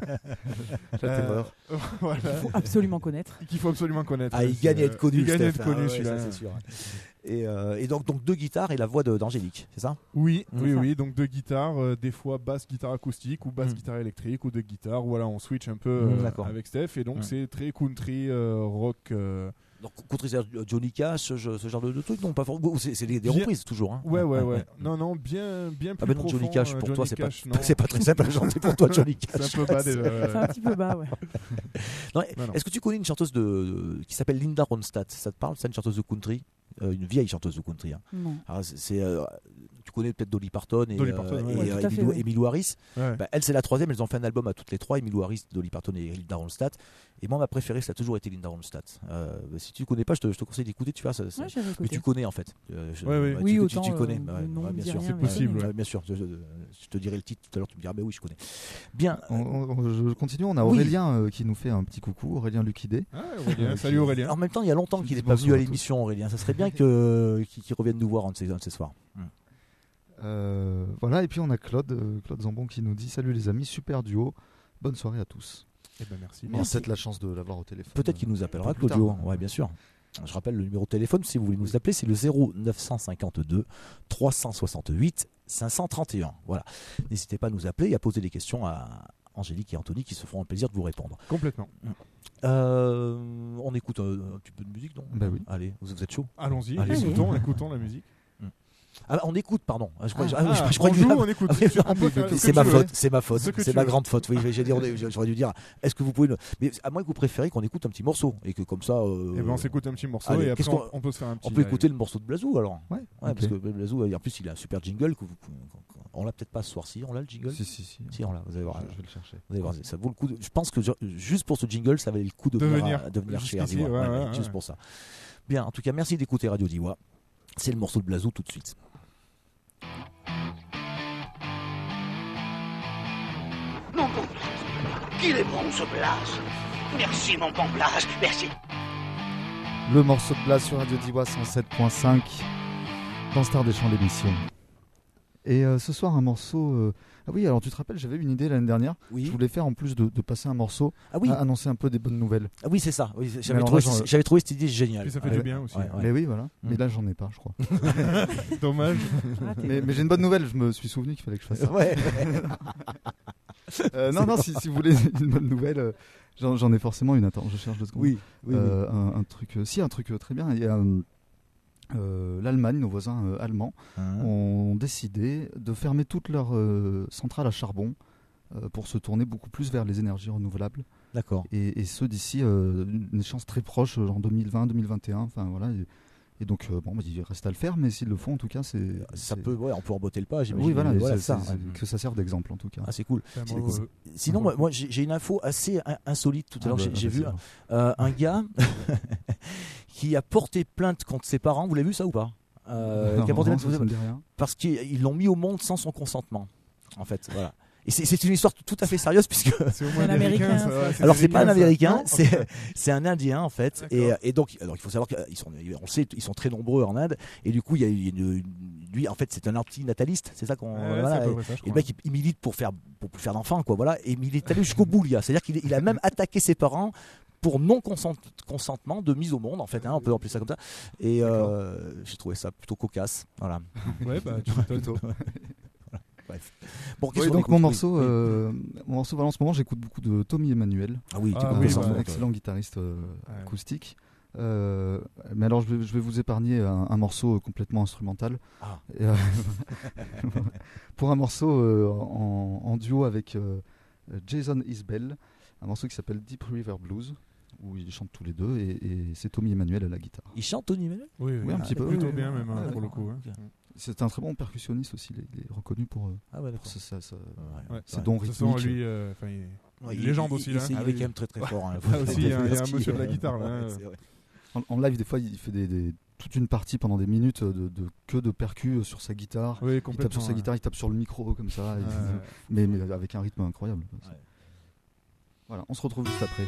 La terreur. Voilà. Il faut absolument connaître. Qu'il faut absolument connaître. Ah, il C'est, gagne à euh, être connu. Il gagne à Steph. être connu Ah ouais, celui-là. ça, c'est sûr. Et, euh, et donc, donc deux guitares et la voix de- d'Angélique, c'est ça? Oui, Mm. oui, ça. oui. Donc deux guitares, euh, des fois basse guitare acoustique ou basse Mm. guitare électrique ou deux guitares. Voilà, on switch un peu Mm, euh, d'accord. avec Steph et donc Mm. c'est très country euh, rock. euh, Donc, contre Johnny Cash, ce, ce genre de, de trucs, non, pas forcément. C'est c'est des, des Bien- reprises toujours. Hein. Ouais, ouais, ouais. Non, non, bien, bien plus Ah ben non, profond. Johnny Cash, euh, pour Johnny toi, c'est pas, Cash, non. c'est pas très simple à chanter pour toi, Johnny Cash. C'est un peu bas déjà. C'est un petit peu bas, ouais. Non, Non, non. Est-ce que tu connais une chanteuse de, de- qui s'appelle Linda Ronstadt? Ça te parle? C'est une chanteuse de country, euh, une vieille chanteuse de country. Hein. Non. Alors, c'est, c'est, euh, tu connais peut-être Dolly Parton et, Dolly Parton, ouais. et, Ouais, euh, tout à fait, Emmylou- ouais. Emmylou Harris. Ouais. Bah, elle, c'est la troisième. Elles ont fait un album à toutes les trois, Emmylou Harris, Dolly Parton et Linda Ronstadt. Et moi, ma préférée, ça a toujours été LindaRonstadt. Euh, si tu connais pas, je te, je te conseille d'écouter. Tu vois, ça, ça- Ouais, j'avais mais écouté. tu connais en fait. Euh, je- Ouais, ouais. bah, tu- Oui, tu, autant, tu connais. euh, Ouais, le nom ouais, me bien dit sûr. rien, C'est mais- possible, Ouais, bien sûr. Je, je- je te dirai le titre tout à l'heure. Tu me diras, mais oui, je connais. Bien. On, on- je continue, on a Oui. Aurélien euh, qui nous fait un petit coucou, Aurélien Lucidé. Ah, Aurélien. Salut Aurélien. En même temps, il y a longtemps qu'il n'est Dis pas bonsoir venu à à tous. l'émission, Aurélien. Ça serait bien que, qu'il, qu'il revienne nous voir un de ces, un de ces soirs. Hmm. Euh, voilà, et puis on a Claude, euh, Claude Zambon qui nous dit salut les amis, super duo, bonne soirée à tous. Eh ben merci. On a peut-être la chance de l'avoir au téléphone. Peut-être qu'il nous appellera, Un peu plus Claudio. tard. Ouais, bien sûr. Je rappelle le numéro de téléphone, si vous voulez nous appeler, c'est le zéro neuf cent cinquante-deux trois cent soixante-huit cinq cent trente et un. Voilà. N'hésitez pas à nous appeler et à poser des questions à Angélique et Anthony qui se feront un plaisir de vous répondre. Complètement. Euh, on écoute un, un petit peu de musique, donc. Bah oui. Allez, vous, vous êtes chaud. Allons-y. Allez. Écoutons, écoutons la musique. Ah, on écoute, pardon. Je crois, Ah, ah, je- je crois on que joue, je- on écoute. Ah oui, On peut faire ce que c'est tu ma veux. faute, c'est ma faute, Ce que c'est tu ma veux. grande faute. Oui, j'ai dit, on est- j'aurais dû dire. Est-ce que vous pouvez, le- mais à moins que vous préfériez qu'on écoute un petit morceau et que comme ça, euh, Eh ben on s'écoute un petit morceau allez, et après qu'est-ce on, qu'on- on peut se faire un petit. on peut live. écouter le morceau de Blazou alors. Ouais, Ouais, ok. parce que Blazou, en plus, il a un super jingle que vous, on l'a peut-être pas ce soir-ci. On l'a le jingle. Si, si, si. Si, on l'a. Vous allez voir. Je, je vais le chercher. Vous allez voir, ça vaut le coup. de- je pense que je- juste pour ce jingle, ça valait le coup de, De venir, venir à- de venir chez jusqu'ici, R D W. ouais, Ouais, ouais, ouais, ouais. juste pour ça. Bien, en tout cas, merci d'écouter Radio Diwa. C'est le morceau de Blazou tout de suite. Mon bon Blas, qu'il est bon ce Blas. Merci mon bon Blas, merci. Le morceau de Blas sur Radio Diwa cent sept point cinq dans Star des Champs l'émission. Et euh, ce soir un morceau. euh, Ah oui, alors tu te rappelles, j'avais une idée l'année dernière. Oui. Je voulais faire en plus de, de passer un morceau, Ah oui. à annoncer un peu des bonnes nouvelles. Ah oui, c'est ça. Oui, j'avais, alors trouvé, là, j'en- j'avais trouvé cette idée géniale. Puis ça fait Ouais. du bien aussi. Ouais, ouais. Mais oui, voilà. Mm. Mais là, j'en ai pas, je crois. Dommage. Raté. mais mais j'ai une bonne nouvelle. Je me suis souvenu qu'il fallait que je fasse ça. Ouais. Euh, non, non. Si, si vous voulez une bonne nouvelle, euh, j'en, j'en ai forcément une. Attends, je cherche deux secondes. Oui. oui, oui. Euh, un, un truc, euh, si un truc euh, très bien. Il y a euh, euh, l'Allemagne, nos voisins euh, allemands, Hein. ont décidé de fermer toutes leurs euh, centrales à charbon euh, pour se tourner beaucoup plus vers les énergies renouvelables. D'accord. Et, et ce d'ici euh, une échéance très proche, genre deux mille vingt, deux mille vingt et un. Enfin voilà. Et, Et donc, euh, bon, il reste à le faire, mais s'ils le font, en tout cas, c'est. Ça c'est... peut, ouais, on peut emboîter le pas, j'imagine. Oui, voilà, voilà c'est, ça. c'est, c'est, que ça serve d'exemple, en tout cas. Ah, c'est cool. C'est C'est- bon, c'est- euh, Sinon, moi, moi, j'ai, j'ai une info assez in- insolite tout à Ah, l'heure. bah, j'ai, j'ai bah, vu c'est euh, un gars qui a porté plainte contre ses parents. Vous l'avez vu ça ou pas Euh, Non, qui a porté non, plainte ça, ça me dit rien. parce qu'ils l'ont mis au monde sans son consentement. En fait, voilà. Et c'est, c'est une histoire tout à fait sérieuse puisque C'est au moins un Américain, ça, ouais, alors c'est pas un ça. américain, Non, c'est c'est un indien en fait. Et, D'accord. et donc alors il faut savoir qu'ils sont, on le sait, ils sont très nombreux en Inde. Et du coup il y a une, une- lui en fait c'est un antinataliste, c'est ça qu'on. Ouais, voilà. c'est à peu près ça, je Et le crois. mec il, il milite pour faire pour plus faire d'enfants quoi, voilà. Et il est allé jusqu'au bout le gars. C'est-à-dire qu'il est- il a même attaqué ses parents pour non consent- consentement de mise au monde en fait, hein, on peut appeler ça comme ça. Et euh, j'ai trouvé ça plutôt cocasse, voilà. Ouais, bah, tu m'étonnes. Bref. Bon, Oui, qu'est-ce qu'on donc écoute mon Oui, morceau, oui. euh, mon morceau, voilà, en ce moment, j'écoute beaucoup de Tommy Emmanuel. Ah oui, tu Ah peux oui, pas c'est bah, s'en un foutre. excellent guitariste euh, Ouais. acoustique. Euh, mais alors, je vais, je vais vous épargner un, un morceau complètement instrumental. Ah. Et, euh, pour un morceau euh, en, en duo avec euh, Jason Isbell, un morceau qui s'appelle Deep River Blues, où ils chantent tous les deux, et, et c'est Tommy Emmanuel à la guitare. Il chante Tony Emmanuel Oui, oui, Oui, un ah, petit peu, plutôt oui, bien oui. même hein, Ouais, pour le ouais. coup. hein. Ok. C'est un très bon percussionniste aussi, il est, il est reconnu pour, euh, Ah ouais, pour d'accord. ce- ça- ça- Ouais. Ouais. ses dons De toute façon, rythmiques. lui, euh, enfin, il- Ouais, Une il- légende il- aussi, il- là. Il, Ah est oui. quand même très très fort. hein. Ah, aussi, il y a un- il y a un Parce monsieur de la qu'il- guitare, là, Ouais, hein. c'est vrai. En, en live, des fois, il fait des, des- toute une partie pendant des minutes de, de- que de percus sur sa guitare. Oui, Il tape complètement. sur sa guitare, il tape sur le micro comme ça, et- Ouais. mais, mais avec un rythme incroyable. Ouais. Voilà, on se retrouve juste après.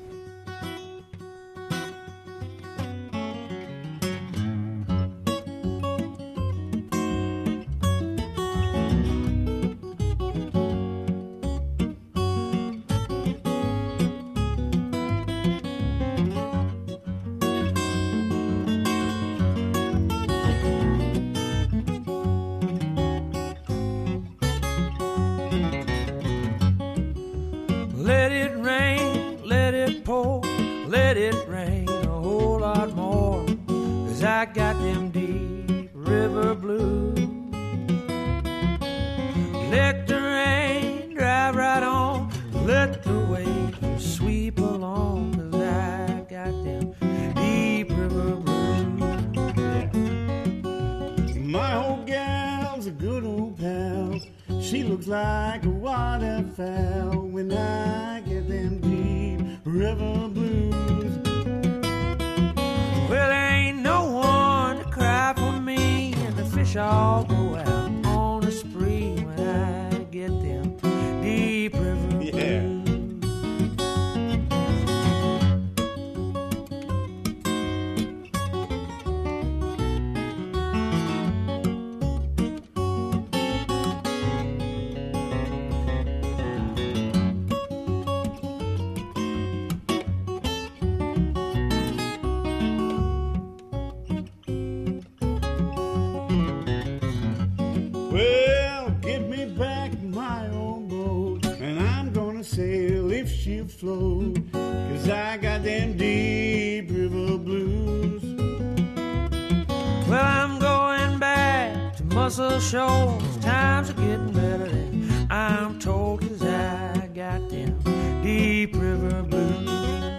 Let it rain, let it pour, let it rain a whole lot more. Cause I got them deep river blues. Let the rain drive right on, let the waves sweep along. Cause I got them deep river blues. My old gal's a good old pal. She looks like a waterfowl when I get them deep river blues. Well, ain't no one to cry for me, and the fish all go out on a spree when I get them deep river blues. Yeah. Well, give me back my old boat, and I'm gonna sail if she'll float, cause I got them deep river blues. Well, I'm going back to Muscle Shoals. Times are getting better than I'm told, cause I got them deep river blues.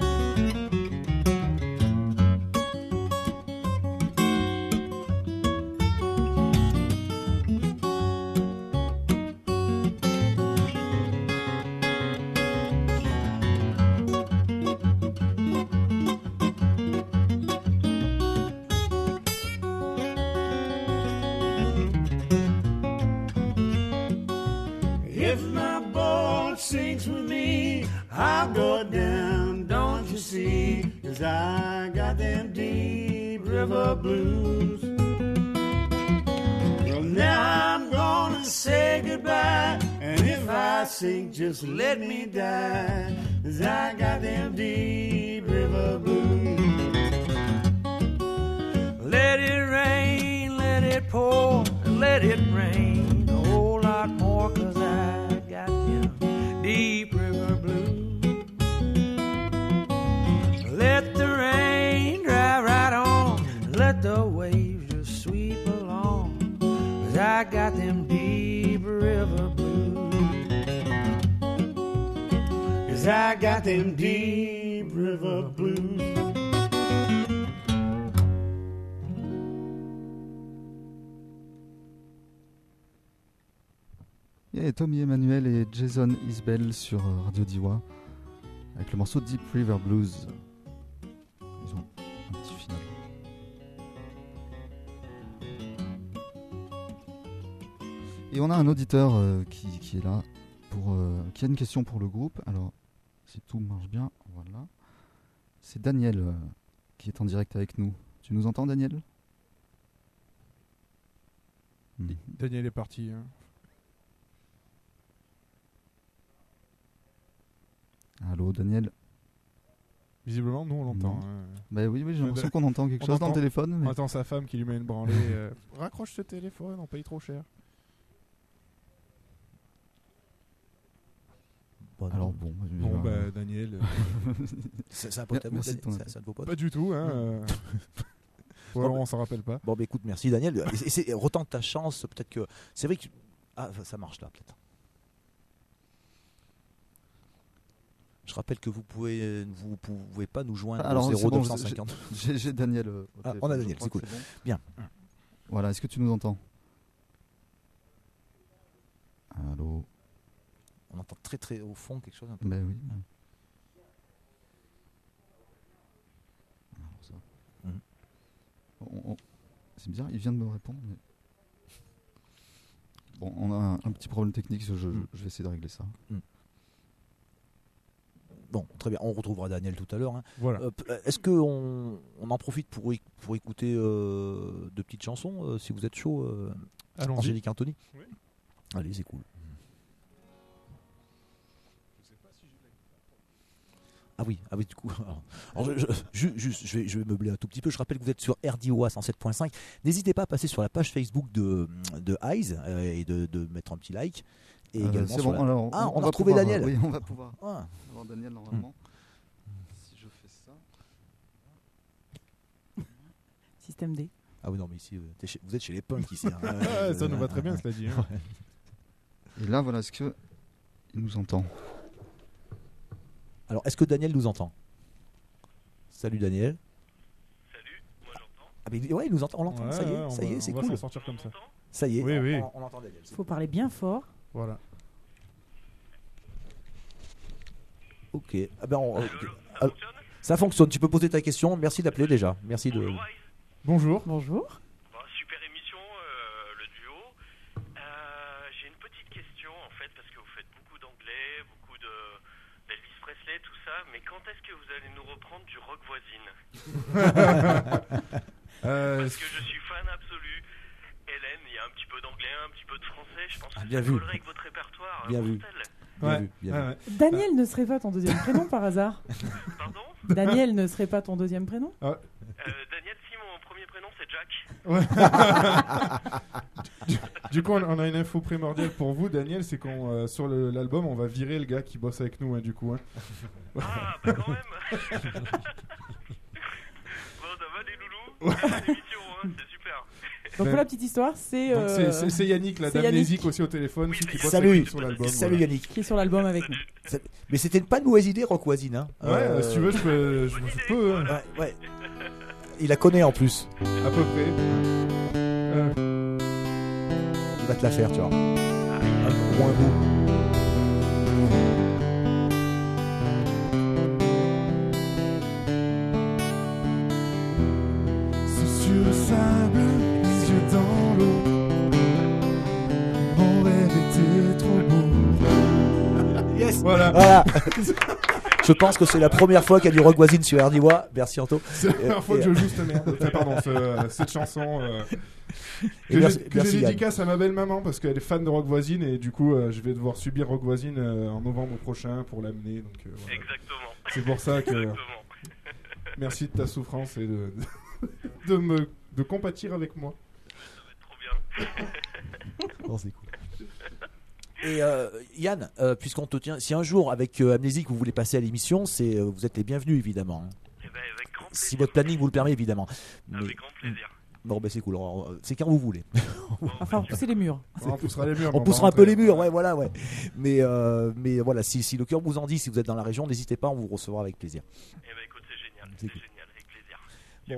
If my boat sinks with me, I'll go down, don't you see? Cause I got them deep river blues. Well, now I'm gonna say goodbye, and if I sink, just let me die. Cause I got them deep river blues. Let it rain, let it pour, and let it rain a whole lot more, cause I got them deep river blues. Let the rain drive right on, let the waves just sweep along, cause I got them deep river blues. Cause I got them deep river blues. Et Tommy Emmanuel et Jason Isbell sur euh, Radio Diois avec le morceau Deep River Blues. Ils ont un petit final. Et on a un auditeur euh, qui, qui est là pour euh, qui a une question pour le groupe. Alors si tout marche bien, voilà. C'est Daniel euh, qui est en direct avec nous. Tu nous entends, Daniel? hmm. Daniel est parti. Hein. Allô, Daniel? Visiblement, nous on l'entend. Hein. Bah oui, oui, j'ai l'impression qu'on entend quelque on chose entend, dans le téléphone. Mais... On entend sa femme qui lui met une branlée. euh, Raccroche ce téléphone, on paye trop cher. Bon, Alors bon, bon bah, bah Daniel, euh... c'est, c'est un pote à vous, ça, ça ne vaut pas. Pas du tout, hein. Euh... Ou alors on s'en rappelle pas. Bon bah écoute, merci Daniel. Et c'est, c'est retente ta chance, peut-être que c'est vrai que ah ça marche là peut-être. Je rappelle que vous pouvez vous pouvez pas nous joindre alors, au zéro deux bon, cent cinquante. J'ai, j'ai Daniel. Euh, ah, on a Daniel, c'est cool. C'est bon. Bien. Voilà, est-ce que tu nous entends? Allô? On entend très très au fond quelque chose un peu. Ben oui. Alors ça. Mmh. On, on... C'est bizarre, il vient de me répondre. Mais... Bon, on a un, un petit problème technique, je, je, je vais essayer de régler ça. Mmh. Bon, très bien, on retrouvera Daniel tout à l'heure. Hein. Voilà. Euh, est-ce qu'on on en profite pour, pour écouter euh, deux petites chansons, euh, si vous êtes chaud, euh, Angélique Anthony? Oui. Allez, c'est cool. Ah oui, ah oui, du coup. Alors, alors je, je, juste, je vais, je vais meubler un tout petit peu. Je rappelle que vous êtes sur R D O A cent sept point cinq. N'hésitez pas à passer sur la page Facebook de, de Eyes euh, et de, de mettre un petit like. Et euh, également c'est sur bon, la... alors, ah, on, on, on a retrouvé pouvoir, Daniel. Oui, on va pouvoir ah. avoir Daniel normalement. Mmh. Si je fais ça. Système D. Ah oui, non, mais ici, euh, chez, vous êtes chez les punks ici. Hein. ah, ça nous va très bien, cela dit. Hein. Et là, voilà, est-ce qu'il nous entend? Alors, est-ce que Daniel nous entend? Salut Daniel. Salut, moi j'entends. Ah mais ouais, il nous entend, on l'entend, ouais, ça y est, ouais, ça va, y est, c'est on cool. Va s'en sortir comme ça. Ça y est, oui, on, oui. on, on entend Daniel. Il faut parler bien fort. Voilà. Ok. Ah ben on, Allô, okay. ça ah, fonctionne ça fonctionne, tu peux poser ta question, merci d'appeler déjà. Merci de... Bonjour. Bonjour. Bonjour. Bon, super émission, euh, le duo. Euh, j'ai une petite question en fait, parce que vous faites beaucoup d'anglais, beaucoup de d'Elvis Presley, tout ça, mais quand est-ce que vous allez nous reprendre du rock voisine? euh, Parce que je suis fan absolu. Hélène, il y a un petit peu d'anglais, un petit peu de français, je pense ah, que bien ça vu. collerait avec votre répertoire. Bien vu. Bien ouais. vu, bien ouais, vu. Ouais. Daniel ne serait pas ton deuxième prénom par hasard? Pardon? Daniel ne serait pas ton deuxième prénom? Ah. euh, Daniel, si mon premier prénom c'est Jack. Ouais. du, du coup, on, on a une info primordiale pour vous, Daniel, c'est qu'on euh, sur le, l'album, on va virer le gars qui bosse avec nous, hein, du coup. Hein. Ah, bah quand même. Bon, ça va les loulous? Ça va l'émission, hein, c'est super. Donc pour la petite histoire, c'est, Donc, euh... c'est, c'est, c'est Yannick, la c'est dame Yannick. Nézik aussi au téléphone, Oui, qui c'est bosse Salut. avec nous sur l'album. Salut voilà. Yannick. qui est sur l'album avec nous. Ça- Mais c'était pas une mauvaise idée, Rock Voisine. Hein. Ouais, Euh, si tu veux, je peux. Je, je peux hein, Ouais, ouais. Il la connaît en plus. à peu près. Euh, Il va te la faire, tu vois. Un point bout. C'est sur le sable, les yeux dans l'eau. Mon rêve était trop beau. Yes. voilà. Voilà. Je pense que c'est la première fois qu'il y a du Rock Voisine sur R D O A. Merci Anto. C'est la première fois et- que je joue cette merde. Enfin, pardon, ce- cette chanson. Euh, Et que merci- j'ai, que merci, j'ai Yann. dédicace à ma belle maman parce qu'elle est fan de Rock Voisine et du coup euh, je vais devoir subir Rock Voisine euh, en novembre prochain pour l'amener. Donc, euh, voilà. Exactement. C'est pour ça que Exactement. merci de ta souffrance et de, de me de compatir avec moi. Ça va être trop bien. Non, c'est cool. Et euh, Yann, euh, puisqu'on te tient, si un jour avec euh, Amnésique vous voulez passer à l'émission, c'est euh, vous êtes les bienvenus évidemment. hein. Eh ben, avec grand plaisir. Si votre planning vous le permet évidemment. Mais- Avec grand plaisir. Bon ben c'est cool. Alors, euh, c'est quand vous voulez. Enfin, pousser les murs. On poussera les murs. On va poussera un peu rentrer. les murs, ouais, voilà, ouais. Mais euh, mais voilà, si, si le cœur vous en dit, si vous êtes dans la région, n'hésitez pas, on vous recevra avec plaisir. Eh ben, écoute, c'est génial. C'est C'est cool. génial, avec plaisir. Bon. Super.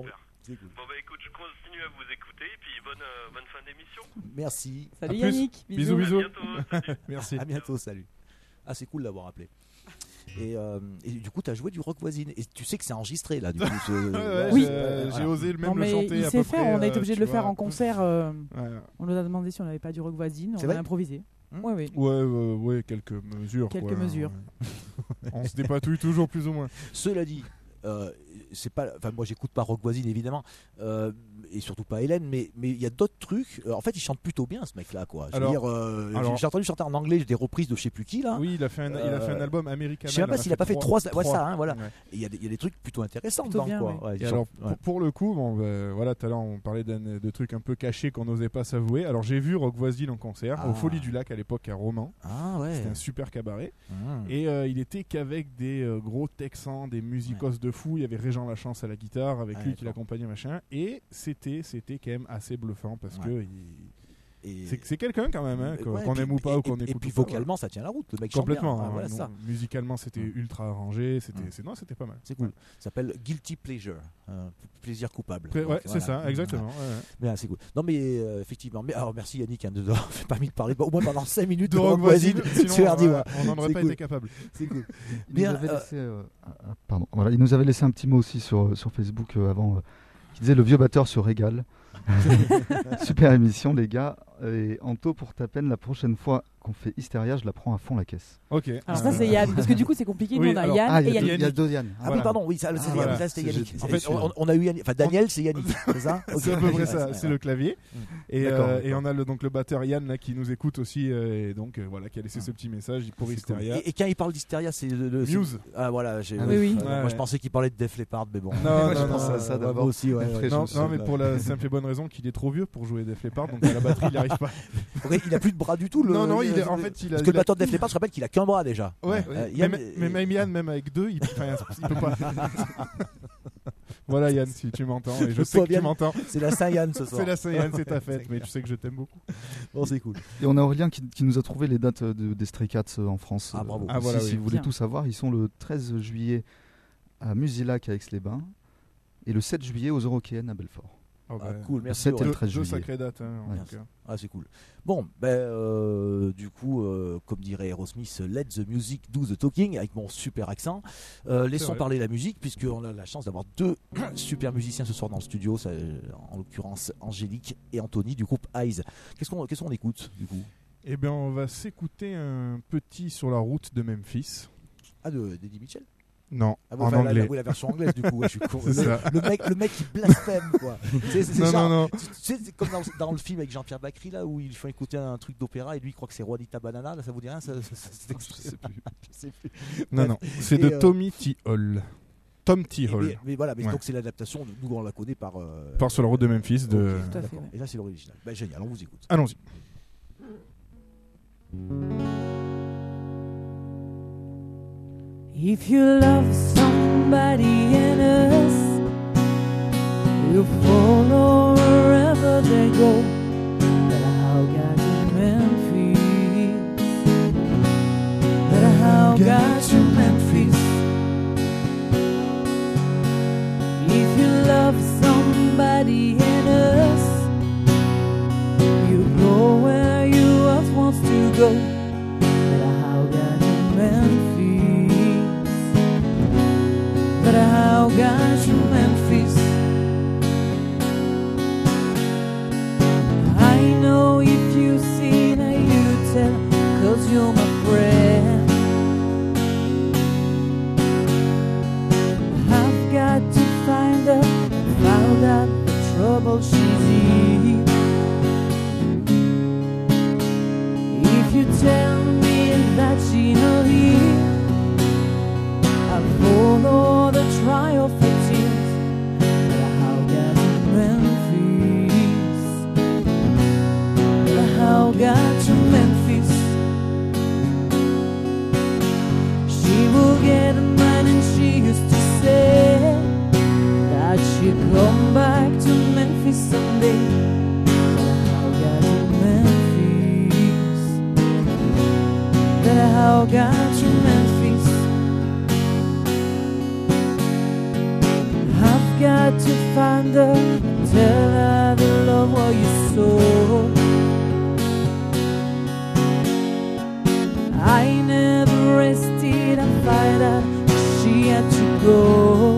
Bon bah écoute, je continue à vous écouter et puis bonne, euh, bonne fin d'émission. Merci. Salut À plus. Yannick. Bisous, bisous. À bientôt, salut. Merci. À bientôt, salut. Ah, c'est cool d'avoir appelé. Et, euh, et du coup, tu as joué du rock voisine. Et tu sais que c'est enregistré là. Du coup, c'est- Ouais, ouais, Oui. j'ai, Euh, j'ai voilà. osé le même Non, le mais chanter il à sait peu faire, près, on a été euh, obligé de tu le faire vois. en concert. euh, Ouais. on nous a demandé si on n'avait pas du rock voisine, C'est on a vrai improvisé. Hmm. Ouais, oui. Ouais, ouais, ouais, quelques mesures. Quelques quoi. mesures. Ouais. On se dépatouille toujours plus ou moins. Cela dit, euh, c'est pas. Enfin, moi, j'écoute pas rock voisine évidemment, euh, et surtout pas Hélène, mais mais il y a d'autres trucs. Euh, en fait, il chante plutôt bien ce mec-là, quoi. Je veux Alors- dire, euh, alors- j'ai entendu chanter en anglais des reprises de je sais plus qui là. Oui, il a fait un, il a fait un Euh, album américain. Je sais même pas s'il a pas fait trois. Ouais, ça, hein, voilà. Ouais. Et il y, a des- il y a des trucs plutôt intéressants Plutôt dedans, bien, quoi. ouais. Ouais, Et il alors, chante- pour, ouais. pour le coup, bon, bah, voilà, tout à l'heure on parlait d'un- de trucs un peu cachés qu'on n'osait pas s'avouer. Alors j'ai vu Rock Voisine en concert Ah. au Folies du Lac à l'époque à Romans. Ah ouais. C'était un super cabaret. Mmh. Et euh, il était qu'avec des euh, gros Texans, des musicos de fou. Il y avait Régent Lachance à la guitare, avec Ouais, lui qui d'accord. l'accompagnait, machin. Et c'était, c'était quand même assez bluffant parce Ouais. que il- Et- c'est, c'est quelqu'un quand même, hein, qu'on, Ouais, qu'on et puis- aime ou pas et- ou qu'on et- écoute Et puis ou pas, vocalement, ça tient la route. Le mec chante complètement. bien. Ouais, hein, voilà, non, ça. musicalement, c'était Mm. ultra arrangé. C'était, Mm. c'est, non, c'était pas mal. C'est cool. Ça s'appelle Guilty Pleasure, euh, plaisir coupable. Après, Donc, ouais, c'est voilà. ça, exactement. ouais, ouais. Bien, c'est cool. Non, mais euh, effectivement. Mais alors, merci Yannick hein, de nous avoir permis de parler au moins pendant cinq minutes de, De rock Rock Voisine, voisine sinon, sur R D ouais, W A. on n'en aurait C'est pas cool. été capable. C'est cool. Il Bien, nous avait euh, laissé, euh, ah, ah, pardon, voilà, il nous avait laissé un petit mot aussi sur, sur Facebook euh, avant, euh, qui disait le vieux batteur se régale. Super émission les gars. Et Anto, pour ta peine, la prochaine fois qu'on fait Hystéria, je la prends à fond la caisse. Ok. Alors ça c'est Yann, parce que du coup c'est compliqué, nous Oui, on a alors- Yann Ah, et il y, a deux- Yannick. il y a deux Yann. Ah Voilà. oui, pardon, oui, ça, c'était Ah, Yannick, voilà. ça, c'était C'est- Yannick. en C'est- fait, on, on a eu Yannick. Enfin, Daniel, c'est Yannick, c'est ça Ok. C'est à peu près ça, Ouais, c'est ouais. le clavier. Et, D'accord, euh, d'accord. et on a le, donc le batteur Yann là, qui nous écoute aussi, euh, et donc euh, voilà, qui a laissé ce petit message pour C'est cool. Hystéria. Et, et quand il parle d'Hystéria, c'est le, le- Muse. c'est- Ah voilà, j'ai. Ah oui, oui. Euh, Ouais, moi, je ouais. pensais qu'il parlait de Def Leppard, mais bon. Non, Moi, je non, pensais non, à ça Ouais, d'abord. moi aussi, ouais, Après, ouais. je Non, me suis- non, mais pour la simple et bonne raison qu'il est trop vieux pour jouer Def Leppard, donc à la batterie il n'y arrive pas. Ouais, il a plus de bras du tout. Le, Non, non, il le- est- en fait, il a- Parce que il le a- batteur de Def Leppard, je rappelle qu'il a qu'un bras déjà. Ouais, Euh, mais, Yann- mais même Yann, même avec deux, il, enfin, il peut pas. Voilà Yann, si tu m'entends, et je Le sais que pauvre tu Yann. m'entends. C'est la Saint-Yann ce soir. C'est la Saint-Yann, c'est ta fête, mais tu sais que je t'aime beaucoup. Bon, c'est cool. Et on a Aurélien qui, qui nous a trouvé les dates de, des Stray Cats euh, en France. Ah, bravo. Euh, Ah, aussi, voilà, si oui. vous voulez Bien. tout savoir, ils sont le treize juillet à Musilac à Aix-les-Bains et le sept juillet aux Eurokéennes à Belfort. Oh, Ah, bah, cool, merci. sept et le Aurélien. treize deux juillet. sacrées dates, hein, en Ouais. tout cas. Ah, c'est cool. Bon, ben, euh, du coup, euh, comme dirait Aerosmith, let the music do the talking, avec mon super accent. Euh, laissons vrai. parler la musique, puisqu'on a la chance d'avoir deux super musiciens ce soir dans le studio, ça, euh, en l'occurrence Angélique et Anthony du groupe Eyes. Qu'est-ce qu'on qu'est-ce qu'on écoute, du coup Eh bien, on va s'écouter un petit sur la route de Memphis. Ah, de d'Eddie Mitchell Non, Ah, bon, en enfin, la, anglais. la, oui, la version anglaise, du coup, ouais, je suis con. C'est le, ça. le mec, le mec qui blasphème, quoi. C'est, c'est, c'est Non, genre- non, non. Tu tu sais, c'est comme dans, dans le film avec Jean-Pierre Bacry, là, où ils font écouter un truc d'opéra et lui il croit que c'est Juanita Banana, là, ça vous dit rien ça, ça, ça, c'est Je sais plus. Je sais plus. Non, Bref. non, c'est Et, de euh, Tommy T. Hall. Tom T. Et- Hall. mais, mais voilà, mais Ouais. donc c'est l'adaptation, nous on la connaît par. Euh, Part sur la route de Memphis. De... Ok, Tout à fait, d'accord. ouais. Et là c'est l'original. Bah, génial, on vous écoute. Allons-y. If you love somebody in us, you follow wherever they go. But how got to Memphis? But how got to Memphis? If you love somebody in us, you go where your heart wants to go. But how got to Memphis? But how got to Memphis? I know if you seen her, you tell, cause you're my friend. I've got to find her and find out the trouble she's in. If you tell me that she not here, I'll follow the trial for tears. But how got to Memphis? But how got to Memphis? She will get mine, and she used to say that she'd come back to Memphis someday. to find her, tell her the love what you sow. I never rested and fight her, she had to go.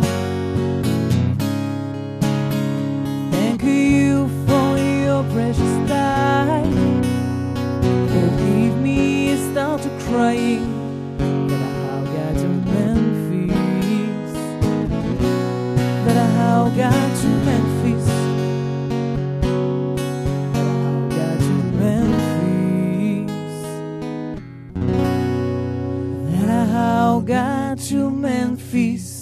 Thank you for your precious time. Forgive me, start to crying. That I have got to Memphis. That I have got to Memphis. That I have got to Memphis. That I have got to Memphis.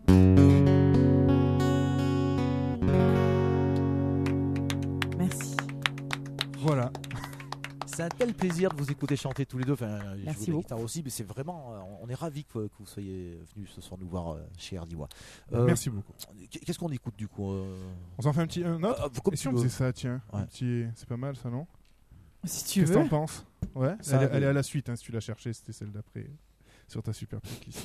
Merci. Voilà. C'est un tel plaisir de vous écouter chanter tous les deux. Enfin, je Merci joue de la beaucoup. guitare aussi, mais c'est vraiment. On est ravis que, que vous soyez venus ce soir nous voir euh, chez Hardiwa. Merci beaucoup. Qu'est-ce qu'on écoute du coup euh... On s'en fait un petit un autre. Ah, comme Et si tu on veux. faisait ça, tiens, Ouais. un petit, c'est pas mal ça, non? Si tu Qu'est-ce que veux. t'en penses? Ouais. Ça, elle, est- euh, elle est à la suite. Hein, si tu l'as cherché, c'était celle d'après sur ta super petite liste.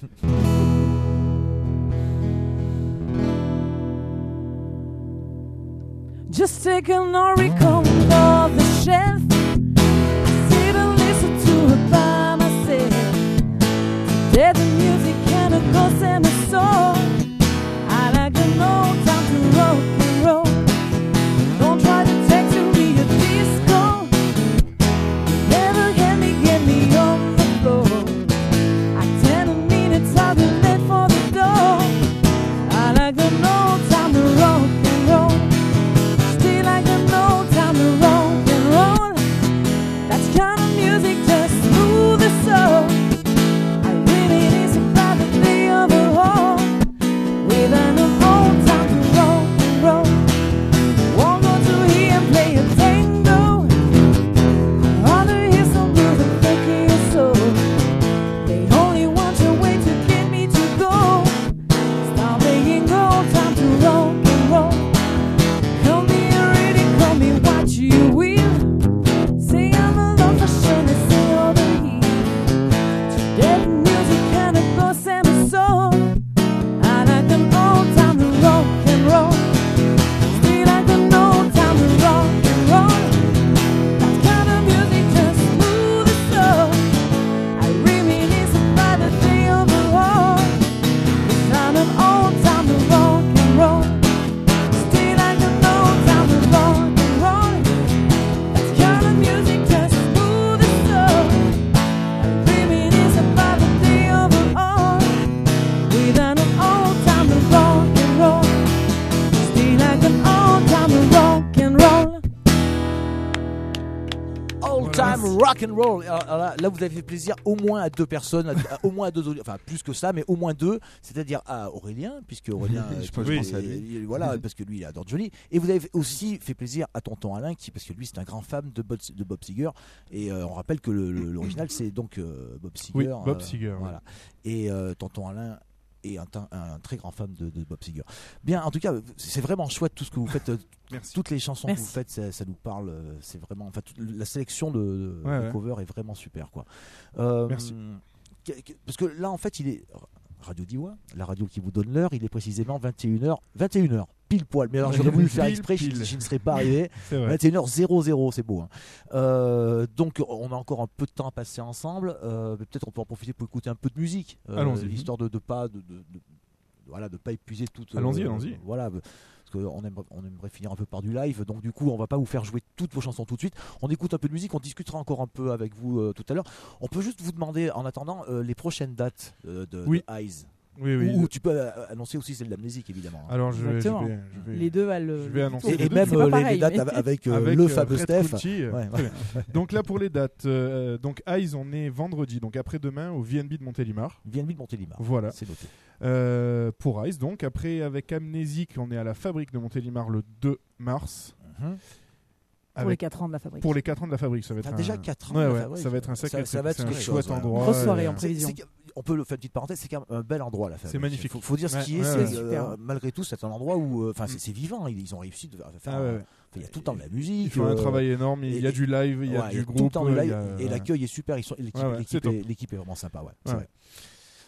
Just take an Oricon off the shelf. I sit and listen to her by myself. There's the music and of course and a song. I like the no time to rock and roll. Don't try to take to me a disco. Never get me, get me on the floor. I ten minutes I'll be late for the door. I like the no time to rock and roll. Still like the no time to rock and roll. That's kind of music just smooth the soul. I really need somebody the overhaul. With an old time to rock and roll. Won't go to here and play a tango. I'd rather hear some music making your soul. They only want your way to get me to go. Stop playing old time to rock and roll. Call me ready, call me what you will. Say I'm a love fashion and say all the heat. Today the music kind of goes and a soul. I like an old time to rock and roll. Still like an old time to rock and roll. That kind of music just smooth the soul. I reminisce about the day of the war. It's not an old time to rock and roll. Still like an old time to rock and roll. That kind of music just smooth the soul. I reminisce about the day of the war. Without an old time to rock and roll. Still like an old time to rock and roll. Old time rock and roll. Alors, alors là, là, vous avez fait plaisir au moins à deux personnes, à- à- au moins à deux, audi- enfin plus que ça, mais au moins deux. C'est-à-dire à Aurélien, puisque Aurélien, Je qui- pense- je oui, pensais à lui. il- voilà, parce que lui, il adore Johnny. Et vous avez aussi fait plaisir à Tonton Alain, qui, parce que lui, c'est un grand fan de Bob, de Bob Seger. Et euh, on rappelle que le- le- l'original, c'est donc euh, Bob Seger. Oui, Bob euh, Seger, oui. Voilà. Et euh, Tonton Alain est un, un, un très grand fan de, de Bob Seger. Bien, en tout cas, c'est vraiment chouette tout ce que vous faites. euh, Merci. Toutes les chansons Merci. que vous faites, ça, ça nous parle. euh, C'est vraiment, enfin, toute- la sélection de, de Ouais, de ouais. covers est vraiment super, quoi. Euh, Merci. que- que- Parce que là, en fait, il est Radio Diwa, la radio qui vous donne l'heure. Il est précisément vingt et une heures, vingt et une heures, pile poil. Mais alors, j'aurais voulu le faire Pile, exprès, j'y pile. j'y ne serais pas arrivé. C'est vrai. vingt et une heures zéro zéro, c'est beau. Hein. Euh, donc, on a encore un peu de temps à passer ensemble. Euh, mais peut-être on peut en profiter pour écouter un peu de musique, euh, Allons-y. histoire de, de pas de, de- de- voilà, de pas épuiser toute. Allons-y, euh, allons-y. Voilà. Parce qu'on aimerait, on aimerait finir un peu par du live, donc du coup on va pas vous faire jouer toutes vos chansons tout de suite. On écoute un peu de musique, on discutera encore un peu avec vous euh, tout à l'heure. On peut juste vous demander en attendant euh, les prochaines dates euh, de, Oui. de Eyes. Oui, oui. Ou, ou tu peux euh, annoncer aussi celle d'Amnésique évidemment. hein. Alors je vais, je Exactement. vais, je vais- Les deux valent. Je vais annoncer Et, les et deux. même C'est pas euh, les, pareil, les dates mais- avec, avec, euh, Avec, le euh, fameux Fred Steph. Culti, euh, Ouais, très ouais. bien. Donc là pour les dates, euh, donc Eyes on est vendredi, donc après-demain au V N B de Montélimar. V N B de Montélimar. Voilà. C'est noté. Euh, pour Eyes donc. Après avec Amnésique on est à la Fabrique de Montélimar le deux mars. Mhm. Pour les quatre ans de la fabrique. Pour les quatre ans de la Fabrique, ça va être Ah, un... déjà quatre ans Ouais, de la ouais, Fabrique. ça va être un sacré, Ça- ça va être c'est un quelque chouette chose, ouais. endroit. Grosse soirée en euh, prévision. C'est- c'est- on peut le faire une petite parenthèse, c'est quand même un bel endroit la Fabrique. C'est magnifique. Faut, faut dire ce Ouais, qui est, ouais, c'est ouais. euh, Super. malgré tout, c'est un endroit où, enfin, c'est c'est vivant. Ils, ils ont réussi de faire. Ah ouais, ouais. Enfin, il y a tout le temps de la musique. Ils font un euh, travail énorme, il y a et- du live, il y a ouais, du tout le groupe. temps de il y live, a- et l'accueil est super. Ils sont, l'équipe, Ouais, ouais, l'équipe c'est top. est, l'équipe est vraiment sympa. Ouais, c'est Ouais. vrai.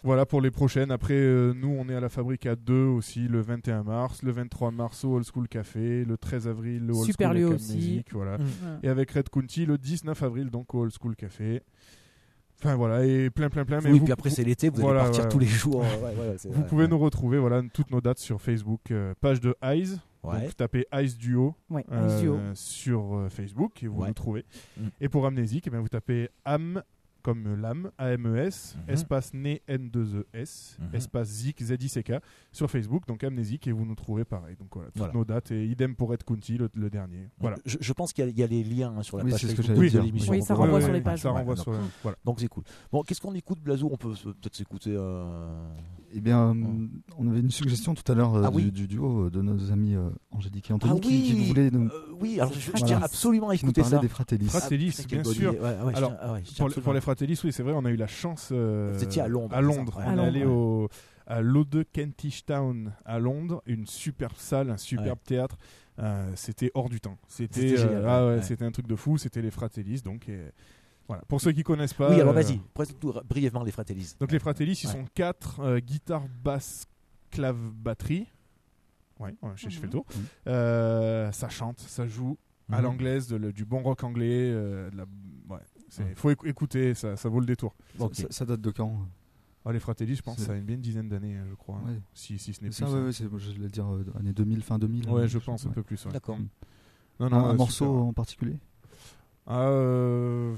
Voilà pour les prochaines. Après, euh, nous, on est à la Fabrique à deux aussi le vingt et un mars, le vingt-trois mars au Old School Café, le treize avril le Old Super School lieu Camp aussi. Music, voilà. Mmh. Et avec Red County le dix-neuf avril donc au Old School Café. Enfin voilà, et plein plein plein. Mais oui, vous, puis après vous, c'est l'été, vous voilà, allez partir ouais, tous ouais. les jours. Ouais, ouais, c'est vous vrai, pouvez ouais. nous retrouver, voilà, toutes nos dates sur Facebook, euh, page de Eyes. Ouais. Donc vous tapez Eyes Duo, Ouais, euh, Eyes Duo. sur euh, Facebook et vous Ouais. nous trouvez. Mm. Et pour Amnésique, eh bien, vous tapez Am comme l'âme, A M E S, Mhm. espace né N deux E S, Mhm. espace Zik, Z I C K, sur Facebook, donc Amnésique, et vous nous trouverez pareil. Donc voilà, toutes Voilà. nos dates, et idem pour Red County, le, le dernier. Voilà. Je, je pense qu'il y, a- il y a les liens hein, sur la Oui, page c'est ce que Facebook j'allais de dire. l'émission. Oui, ça Donc, renvoie ouais, sur ouais, les pages. Ça ouais, renvoie donc, sur. Voilà. donc c'est cool. Bon, qu'est-ce qu'on écoute, Blazou? On peut se- peut-être s'écouter. Euh... Eh bien, euh, on avait une suggestion tout à l'heure euh, Ah oui. du, du duo euh, de nos amis euh, Angélique et Anthony Ah qui, oui, qui voulaient nous, euh, oui, alors je, je Voilà. tiens absolument à qui nous écouter parlaient ça. des Fratellis. Fratellis, putain, quelle bien bonne sûr. idée. Ouais, ouais, je Alors, tiens- ah ouais, je tiens Pour, absolument. pour les Fratellis, oui, c'est vrai, on a eu la chance. euh, Vous étiez à Londres, À c'est ça, Londres. ouais. On À est Londres, allé ouais. au, à l'O deux Kentish Town à Londres, une superbe salle, un superbe Ouais. théâtre. Euh, c'était hors du temps. C'était, C'était euh, génial, ah ouais, ouais. c'était un truc de fou. C'était les Fratellis, donc. Et, voilà. Pour ceux qui connaissent pas. Oui, alors euh, vas-y, présente tout brièvement les Fratellis. Donc les Fratellis, ils Ouais. sont quatre, euh, guitare, basse, clave, batterie. Ouais, ouais, je, je fais le tour. Mhm. Euh, ça chante, ça joue à Mhm. l'anglaise, de le- du bon rock anglais. euh, de la, ouais, c'est, Mhm. faut éc- écouter, ça, ça vaut le détour. Ok. Ça, ça date de quand Ah, les Fratellis, je pense, C'est- ça a une bien dizaine d'années, je crois. hein. Ouais. Si, si ce n'est C'est plus. ça, ça. ouais, ouais, c'est, je voulais dire euh, année deux mille, fin deux mille. Ouais, euh, je pense un ouais. peu plus. Ouais. D'accord. Mm. Non, Un, non, un euh, morceau super. en particulier Ah, euh,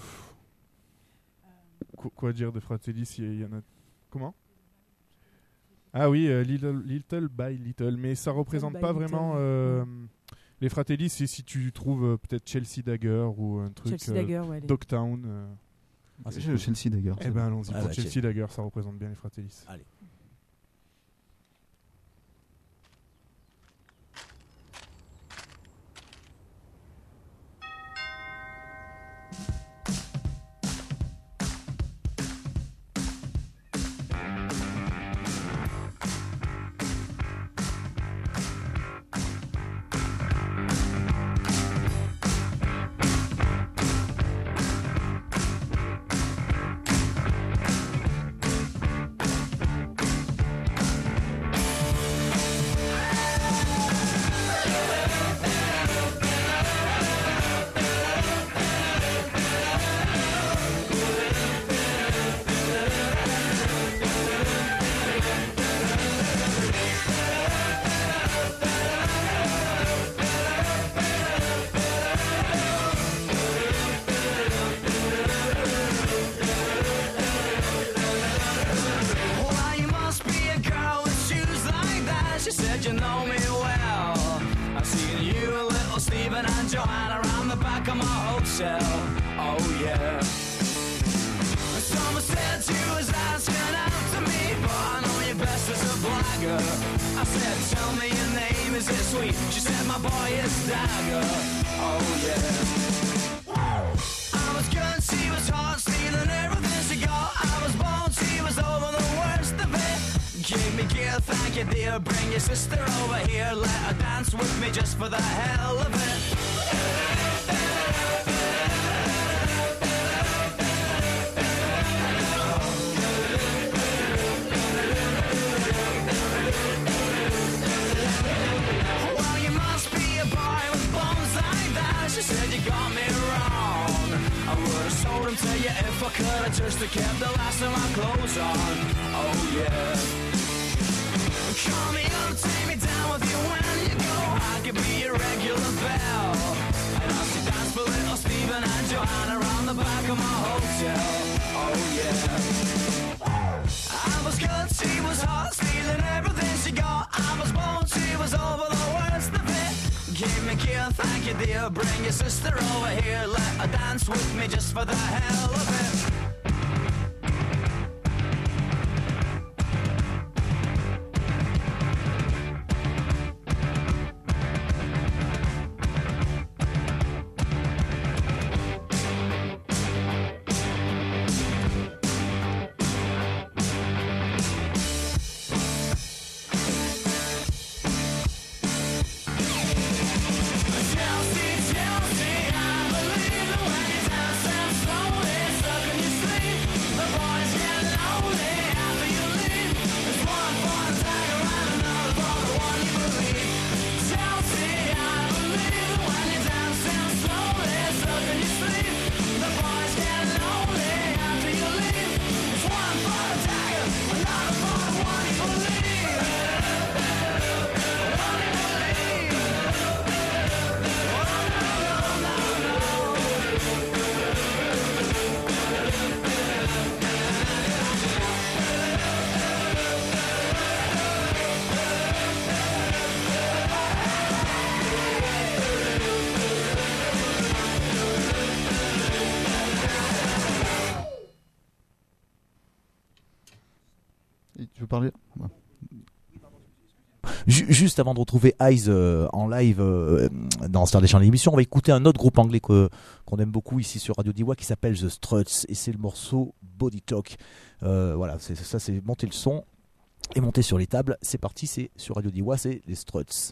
Qu- quoi dire de Fratellis? Il y en a. Comment? Ah oui, euh, little, little by Little, mais ça représente by pas Little. vraiment. euh, Les Fratellis, c'est si tu trouves euh, peut-être Chelsea Dagger ou un truc. Chelsea euh, Dagger, ouais. les- Dogtown. euh, Ah, c'est J'ai cool. Chelsea Dagger. Eh c'est ben bon. allons-y Ah pour bah, Chelsea Chelsea. Dagger, ça représente bien les Fratellis. Allez. Well, you must be a girl with shoes like that. She said you know me well. I've seen you and little Stephen and Joanna around the back of my hotel. Oh yeah. Someone said you was asking out to me, but I know you best as a blagger. I said, tell me your name, is it sweet? She said, my boy is Dagger. Oh yeah. I was good, she was hot, stealing everything she got. I was born, she was over the worst of it. Give me gear, thank you dear. Bring your sister over here, let her dance with me just for the hell of it. Well, you must be a boy with bones like that. She said you got me wrong. I would have sold him to you if I could have just have kept the last of my clothes on. Oh yeah. Call me up, take me down with you when you go. I could be your regular bell. And I'll see dance for little Stephen and Joanna around the back of my hotel. Oh yeah. I was good, she was hot, stealing everything she got. I was born, she was over the worst of it. Give me gear, thank you dear. Bring your sister over here, let her dance with me just for the hell of it. Chelsea, Chelsea, I believe that when you dance and slowly, stuck in your Ouais. Juste avant de retrouver Eyes euh, en live euh, dans Star des Champs de l'émission, on va écouter un autre groupe anglais que, qu'on aime beaucoup ici sur Radio Diois qui s'appelle The Struts et c'est le morceau Body Talk. Euh, voilà, c'est, ça c'est monter le son et monter sur les tables. C'est parti, c'est sur Radio Diois, c'est les Struts.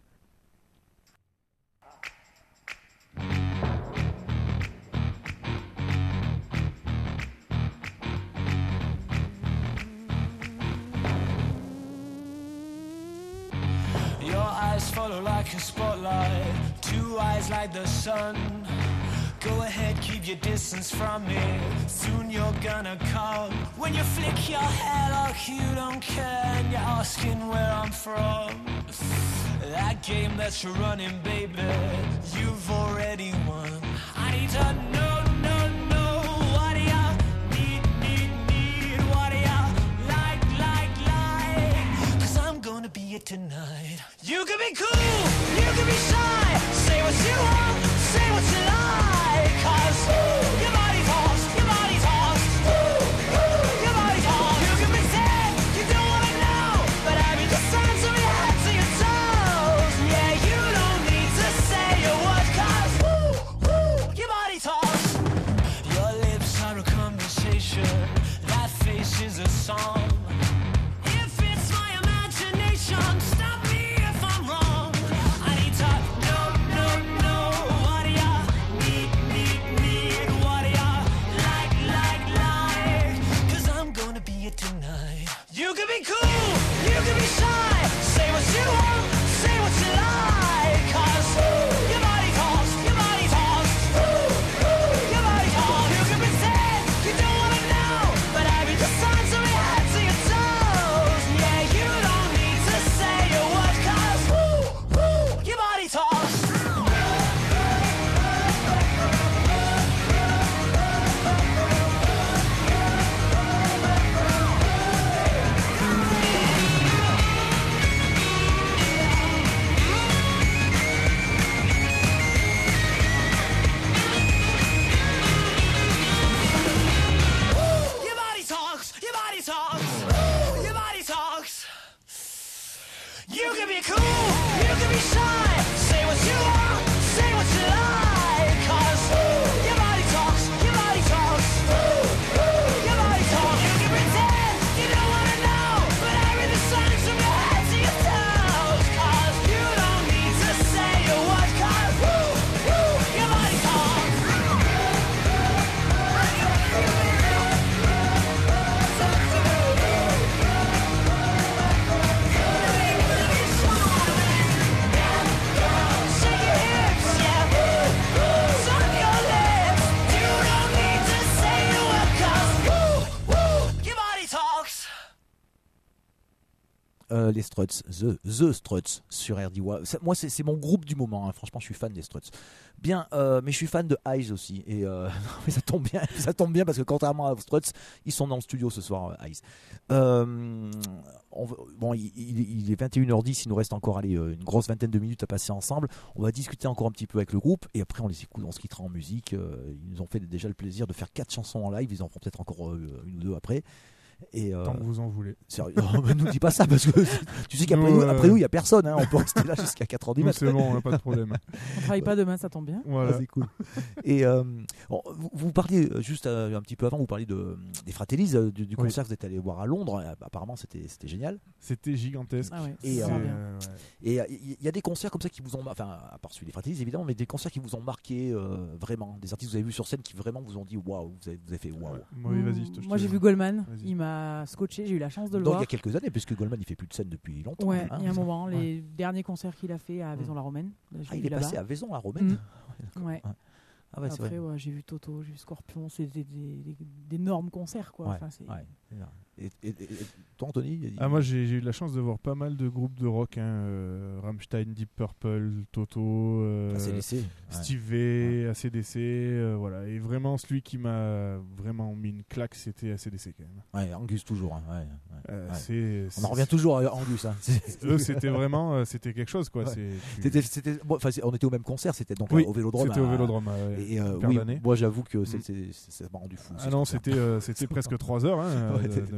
Your eyes follow like a spotlight, two eyes like the sun. Go ahead, keep your distance from me, soon you're gonna come. When you flick your hair like you don't care and you're asking where I'm from, that game that you're running, baby, you've already won. I need to know, know, know, what do ya need, need, need, what do ya like, like, like, cause I'm gonna be it tonight. You can be cool, you can be shy, say what you want, say what you like, cause ooh, your body talks, your body talks, ooh, ooh, your body talks. You can pretend you don't wanna know, but I mean the signs from your head to your toes. Yeah, you don't need to say a word, cause ooh, ooh, your body talks. Your lips are a conversation, that face is a song. If it's my imagination, stop me if I'm wrong. I need to know, know, know, what do ya need, need, need, what do ya like, like, like, cause I'm gonna be it tonight. You can be cool, you can be shy, say what you want, say what you like, cause ooh, your body talks, your body talks, ooh, ooh, your body talks. You can pretend you don't wanna know, but I read the signs from your head to your toes. Yeah, you don't need to say a word, cause ooh, ooh, your body talks. Your body talks, your body talks, your body talks. You can be cool, you can be shy, say what you want, say what you like, cause ooh, your body talks, your body talks, ooh, ooh, your body talks. You can pretend you don't wanna know, but I read the signs from your head to your toes, cause you don't need to say a word, cause ooh, ooh, your body talks. Shake your hips, yeah, ooh, ooh, suck your lips. You don't need to say a word, cause ooh, ooh, your body talks. Euh, les Struts, The, The Struts sur R D W A. Ça, moi, c'est, c'est mon groupe du moment. Hein. Franchement, je suis fan des Struts. Bien, euh, mais je suis fan de Eyes aussi. Et euh, ça tombe bien, ça tombe bien parce que contrairement aux Struts, ils sont dans le studio ce soir, euh, Eyes. Euh, on, bon, il, il, il est vingt et une heures dix. Il nous reste encore allez, une grosse vingtaine de minutes à passer ensemble. On va discuter encore un petit peu avec le groupe et après on les écoute, on se quittera en musique. Euh, ils nous ont fait déjà le plaisir de faire quatre chansons en live. Ils en feront peut-être encore euh, une ou deux après. Et euh, Tant que vous en voulez. Sérieux, ne nous dis pas ça parce que tu sais qu'après nous, euh... après nous il n'y a personne. Hein, on peut rester là jusqu'à quatre heures du matin. C'est bon, on n'a pas de problème. On travaille pas demain, ça tombe bien. Voilà. Ah, c'est cool. Et euh, bon, vous, vous parliez juste euh, un petit peu avant, vous parliez de, des Fratellis, euh, du, du concert oui. que vous êtes allé voir à Londres. Euh, apparemment, c'était, c'était génial. C'était gigantesque. Ah ouais, et euh, euh, il ouais. y, y a des concerts comme ça qui vous ont, enfin, à part celui des Fratellis évidemment, mais des concerts qui vous ont marqué euh, vraiment, des artistes que vous avez vus sur scène qui vraiment vous ont dit waouh, vous avez, vous avez fait waouh. Ouais. Oui, vas-y, je te, je Moi, te j'ai dis. vu Goldman. Vas-y. Il m'a scotché. J'ai eu la chance de le Donc, voir. il y a quelques années, puisque Goldman il fait plus de scène depuis longtemps. Ouais, hein, il y a un ça. moment, les Ouais. derniers concerts qu'il a fait à Vaison-la-Romaine. Ah, il est passé à Vaison-la-Romaine. Mmh. Ouais. ouais. Ah ouais, c'est Après, vrai. ouais, j'ai vu Toto, j'ai vu Scorpion, c'était des, des, d'énormes concerts, quoi. Ouais, enfin, c'est... ouais. Et, et, et, et toi, Anthony il... Ah, moi, j'ai, j'ai eu la chance de voir pas mal de groupes de rock, hein, euh, Rammstein, Deep Purple, Toto, euh, A C D C, Steve V, ouais. A C D C, euh, voilà. Et vraiment, celui qui m'a vraiment mis une claque, c'était A C D C quand même. Ouais, Angus toujours. Hein. Ouais, ouais, euh, ouais. C'est, On en revient toujours à Angus. Hein. Eux, c'était vraiment, euh, c'était quelque chose, quoi. Ouais. C'est, tu... c'était, c'était, bon, on était au même concert, c'était donc oui, au Vélodrome. C'était à, au Vélodrome. Euh, et euh, oui, moi, j'avoue que c'est, c'est, c'est, ça m'a rendu fou. Ah non, c'était, euh, c'était presque trois heures. Hein, ouais, de, de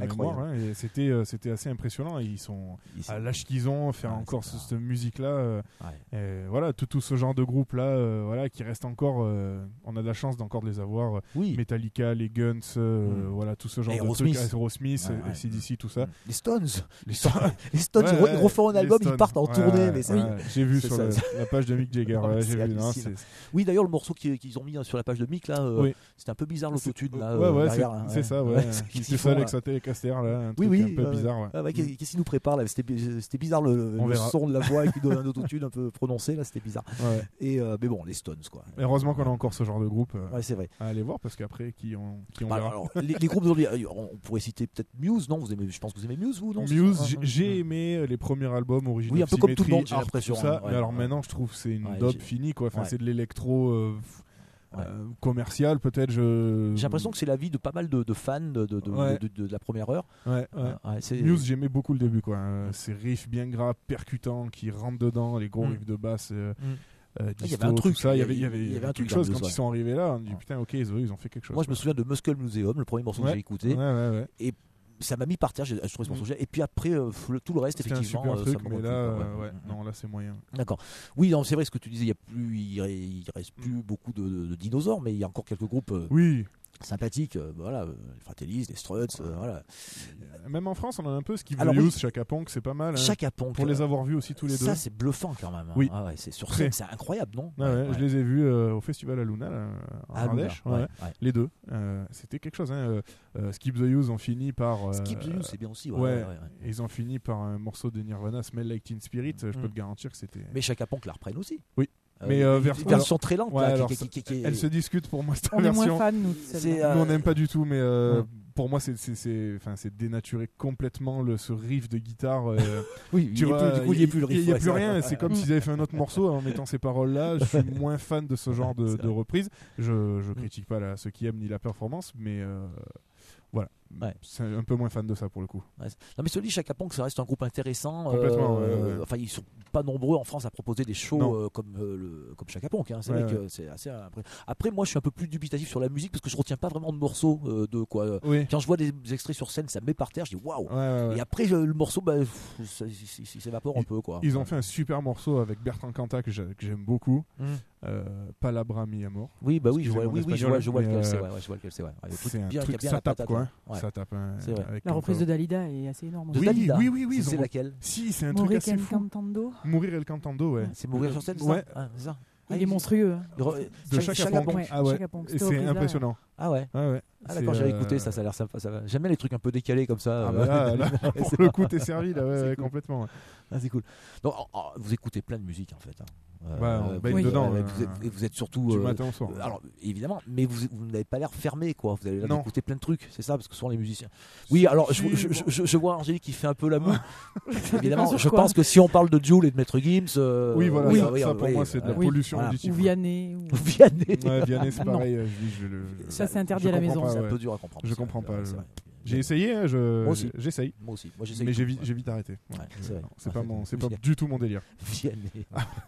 mémoire, hein, et c'était, euh, c'était assez impressionnant. Ils sont Ils sont- à l'âge qu'ils ont, faire Ouais, encore c'est ce- ça. cette musique-là. euh, Ouais. et voilà, tout, tout ce genre de groupe-là, euh, voilà, qui reste encore. euh, on a de la chance d'encore de les avoir. euh, Oui. Metallica, les Guns, euh, Mm. voilà, tout ce genre Aerosmith. de trucs. Aerosmith, Ouais, ouais. A C D C, tout ça. Les Stones. Les Les Stones, Ouais, ils re- ouais, ils refont un les album, ils Stones. partent en Ouais, tournée. ouais, mais c'est- ouais, j'ai vu c'est sur ça, le- c'est- la page de Mick Jagger. ouais, C'est j'ai vu. Non, hallucinant. c'est- Oui, d'ailleurs, le morceau qu'ils qu'ils ont mis sur la page de Mick, là, euh, Oui. c'était un peu bizarre l'autotune. là, Ouais, euh, ouais, derrière, c'est- hein, c'est ça, ouais. c'est- Il qu'ils fait font, ça là. avec sa télécaster, là, un Oui, truc oui. un peu ouais. bizarre. ouais. Ah ouais, qu'est- Qu'est-ce qu'il nous prépare là? C'était bi- c'était bizarre le, On le verra. son de la voix qui donne un autotune un peu prononcé, là, c'était bizarre. Ouais. Et, euh, mais bon, les Stones, quoi. Et heureusement qu'on a encore ce genre de groupe euh, Ouais, c'est vrai. à aller voir, parce qu'après, qui on, qui on Bah, verra. alors, les, les groupes d'aujourd'hui, euh, on pourrait citer peut-être Muse, non vous aimez, je pense que vous aimez Muse, vous non Muse, Ah, j'ai- ah, j'ai ah. aimé euh, les premiers albums Origin Oui, un of peu comme tout le Symmetry, monde, j'ai Art, l'impression, tout ça, hein, ouais, mais alors ouais. maintenant, je trouve que c'est une Ouais, dope j'ai- finie, quoi. Enfin, ouais. c'est de l'électro euh, Ouais. euh, commercial, peut-être. Je... J'ai l'impression que c'est l'avis de pas mal de, de fans de, de, de, Ouais. de- de- de la première heure. Ouais, ouais. Euh, ouais, c'est- Muse, j'aimais beaucoup le début, quoi. Euh, ces riffs bien gras, percutants, qui rentrent dedans, les gros Mm. riffs de basse. euh, Mm. euh, il y disto, avait un truc, tout ça. Il y il y avait, il y avait- avait, il y avait un truc quelque chose dans quand Muse, ils sont arrivés là. On dit Ouais. putain, ok, ils ont, ils ont fait quelque chose. Moi, je me quoi. souviens de Muscle Museum, le premier morceau Ouais. que j'ai écouté. Ouais, ouais, ouais. Et ça m'a mis par terre, j'ai je trouvais ce morceau Mm. génial. Et puis après, euh, le- tout le reste, C'était un effectivement, super euh, truc, ça me mais rend là, plus, quoi, euh, ouais. ouais, non, là, c'est moyen. D'accord. Oui, non, c'est vrai ce que tu disais, il y a plus, il, re- il reste plus beaucoup de, de dinosaures, mais il y a encore quelques groupes euh, Oui. sympathiques. euh, voilà, euh, les Fratellis, les Struts, euh, voilà. Même en France, on en a un peu. Skip Alors, the oui. Youth, Chaka Ponk, c'est pas mal. hein. Chaka Ponk, Pour les euh, avoir vus aussi tous les deux. Ça, c'est bluffant quand même. hein. Oui. Ah ouais, c'est sur Très. scène, c'est incroyable, non Ouais, ouais, Ouais, je ouais. les ai vus euh, au festival à Luna, là, en Ah, Luna, Ardèche. ouais, ouais. ouais. Les deux. Euh, C'était quelque chose. Hein. Euh, euh, Skip the Youth ont fini par. euh, Skip the Youth, c'est bien aussi. Ouais, ouais, ouais, ouais, ouais. Ils ont fini par un morceau de Nirvana, Smell Like Teen Spirit. Je peux Mm. te garantir que c'était. Mais Chaka Ponk la reprenne aussi. Oui. Euh, Mais une- euh, une vers- version alors- très lente. Ouais, là, qui- alors, qui- ça- qui- qui- qui- Elle se discute pour moi cette On est version. moins fans, nous. de C'est, celle-là. euh, Nous on n'aime pas du tout, mais euh, Ouais. pour moi c'est c'est c'est enfin c'est dénaturer complètement le ce riff de guitare. euh, Oui, tu il y est vois, plus- du coup, il y est plus le riff. Il y a ouais, plus c'est vrai. rien. C'est comme s'ils avaient fait un autre morceau en mettant ces paroles là. Je suis moins fan de ce genre de, C'est de vrai. reprise. Je je Mm. critique pas la- ceux qui aiment ni la performance, mais euh, voilà. Ouais. C'est un peu moins fan de ça pour le coup. Ouais. Non mais celui Chaka Ponk, ça reste un groupe intéressant. Complètement, euh, ouais, ouais. Enfin, ils sont pas nombreux en France à proposer des shows Non. euh, comme euh, le comme Chaka Ponk. Hein. C'est Ouais, vrai ouais. que c'est assez. Après, après, moi, je suis un peu plus dubitatif sur la musique parce que je retiens pas vraiment de morceaux euh, de quoi. Oui. Quand je vois des extraits sur scène, ça me met par terre. Je dis waouh. Ouais, ouais, ouais. Et après, je- le morceau, bah, pff, ça- il- il- il s'évapore un peu quoi. Ils ont fait un super morceau avec Bertrand Cantat que j'ai- que j'aime beaucoup. Mm. Euh, Palabra mi amor. Oui, bah oui, je vois, Excusez-moi oui, oui, je l'espagnol, vois, je vois mais, lequel c'est. euh, Ouais, ouais, je vois lequel c'est. Ouais. Ouais, le truc C'est un bien, qui a truc, bien ça la tape patate, quoi. ouais. hein. Ouais. Ça tape. hein, C'est vrai. avec La Cantat. reprise de Dalida est assez énorme. De Oui, Dalida. oui, oui, oui, C'est ils c'est ont- laquelle Si, c'est un truc Mourir assez Ken fou. Cantando. Mourir el cantando, ouais. C'est mourir sur scène, ça Ouais. Ah, c'est ça. Il Ah, est monstrueux. hein. il re- De Chaka- Chaka Chaka Ponk. Ouais, Ah ouais. Chaka Ponk, Et cette c'est reprise-là. impressionnant. Ah ouais. Ah ouais. Ah d'accord, C'est, j'avais euh, écouté ça, ça a l'air sympa. Ça va. J'aime bien les trucs un peu décalés comme ça. Ah euh, bah là, là, ouais, pour c'est le vrai. coup, t'es servi là, ouais, C'est ouais, cool. complètement. ouais. Ah, c'est cool. Donc, oh, oh, vous écoutez plein de musique en fait. hein. Bah, on vous- baigne vous- dedans, ouais, euh, vous, êtes, et vous êtes surtout. Du euh, matin au soir. euh, alors évidemment, mais vous, vous n'avez pas l'air fermé quoi. Vous avez l'air Non. d'écouter plein de trucs, c'est ça, parce que souvent les musiciens. Oui, alors je, Si, je, je, bon. je- je vois Angélique qui fait un peu la moue. Évidemment, sur je quoi pense que si on parle de Joule et de Maître Gims. euh, Oui, voilà, oui, ça, oui, ça, oui, pour oui, moi c'est de la oui, pollution voilà. Ou auditive. Vianney. ou- Vianney. Ouais, Vianney, c'est Non. pareil. euh, je- je- je- Ça, c'est interdit je à la comprends maison. pas, C'est un ouais. peu dur à comprendre. Je ça, comprends ouais, pas, c'est je- vrai. J'ai essayé, hein, je- Moi aussi. j'essaye. Moi aussi. Moi j'essaye. Mais j'ai tout, vite, ouais. j'ai vite arrêté. Ouais, Ouais, je- c'est vrai. non, c'est Ouais, pas c'est- mon, c'est c'est pas bien. du tout mon délire. Vianney.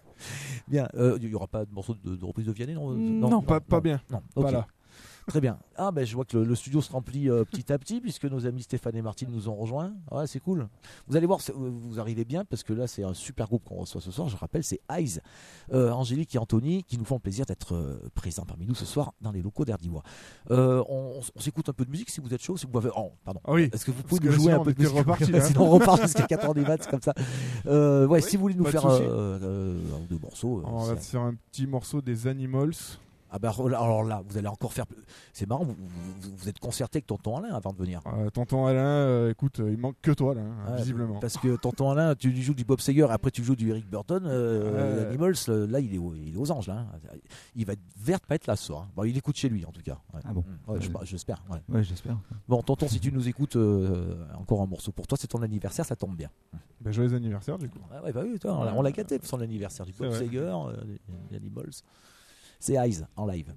Bien. euh, Il n'y aura pas de morceau de, de reprise de Vianney, non Non. Pas, pas bien. Non. Pas Ok. là. Très bien. Ah ben je vois que le, le studio se remplit euh, petit à petit puisque nos amis Stéphane et Martine nous ont rejoints. Ouais, c'est cool. Vous allez voir, c'est- vous arrivez bien parce que là c'est un super groupe qu'on reçoit ce soir. Je rappelle, c'est Eyes, euh, Angélique et Anthony qui nous font le plaisir d'être euh, présents parmi nous ce soir dans les locaux d'Erdivois. Euh, on on, on s'écoute un peu de musique si vous êtes chaud. Si vous avez, oh, pardon. Ah oui. Est-ce que vous Parce pouvez que nous jouer sinon, un peu on de était musique reparti, là. Sinon on repart jusqu'à quatre heures du mat, c'est comme ça. Euh, ouais, Oui, si vous voulez nous pas de faire souci. euh, euh, un ou deux morceaux. euh, On va c'est- se faire un petit morceau des Animals. Ah bah alors là, vous allez encore faire. C'est marrant, vous, vous, vous êtes concerté avec Tonton Alain avant de venir. Euh, tonton Alain, euh, écoute, euh, il manque que toi là, hein, Ouais, visiblement. Parce que Tonton Alain, tu lui joues du Bob Seger, après tu joues du Eric Burton, euh, Ouais. Animals, euh, là il est, au- il est aux anges. Là, hein. Il va être vert de pas être là ce soir. hein. Bon, il écoute chez lui en tout cas. Ouais. Ah bon. Mm. Ouais, je- J'espère. Ouais. Ouais, j'espère. Bon, Tonton, si tu nous écoutes, euh, encore un morceau pour toi, c'est ton anniversaire, ça tombe bien. Ben, joyeux anniversaire du coup. Ouais, ouais, bah oui, toi, on l'a- on l'a gâté pour son anniversaire, du C'est Bob vrai. Seger, euh, des Animals. C'est Eyes en live.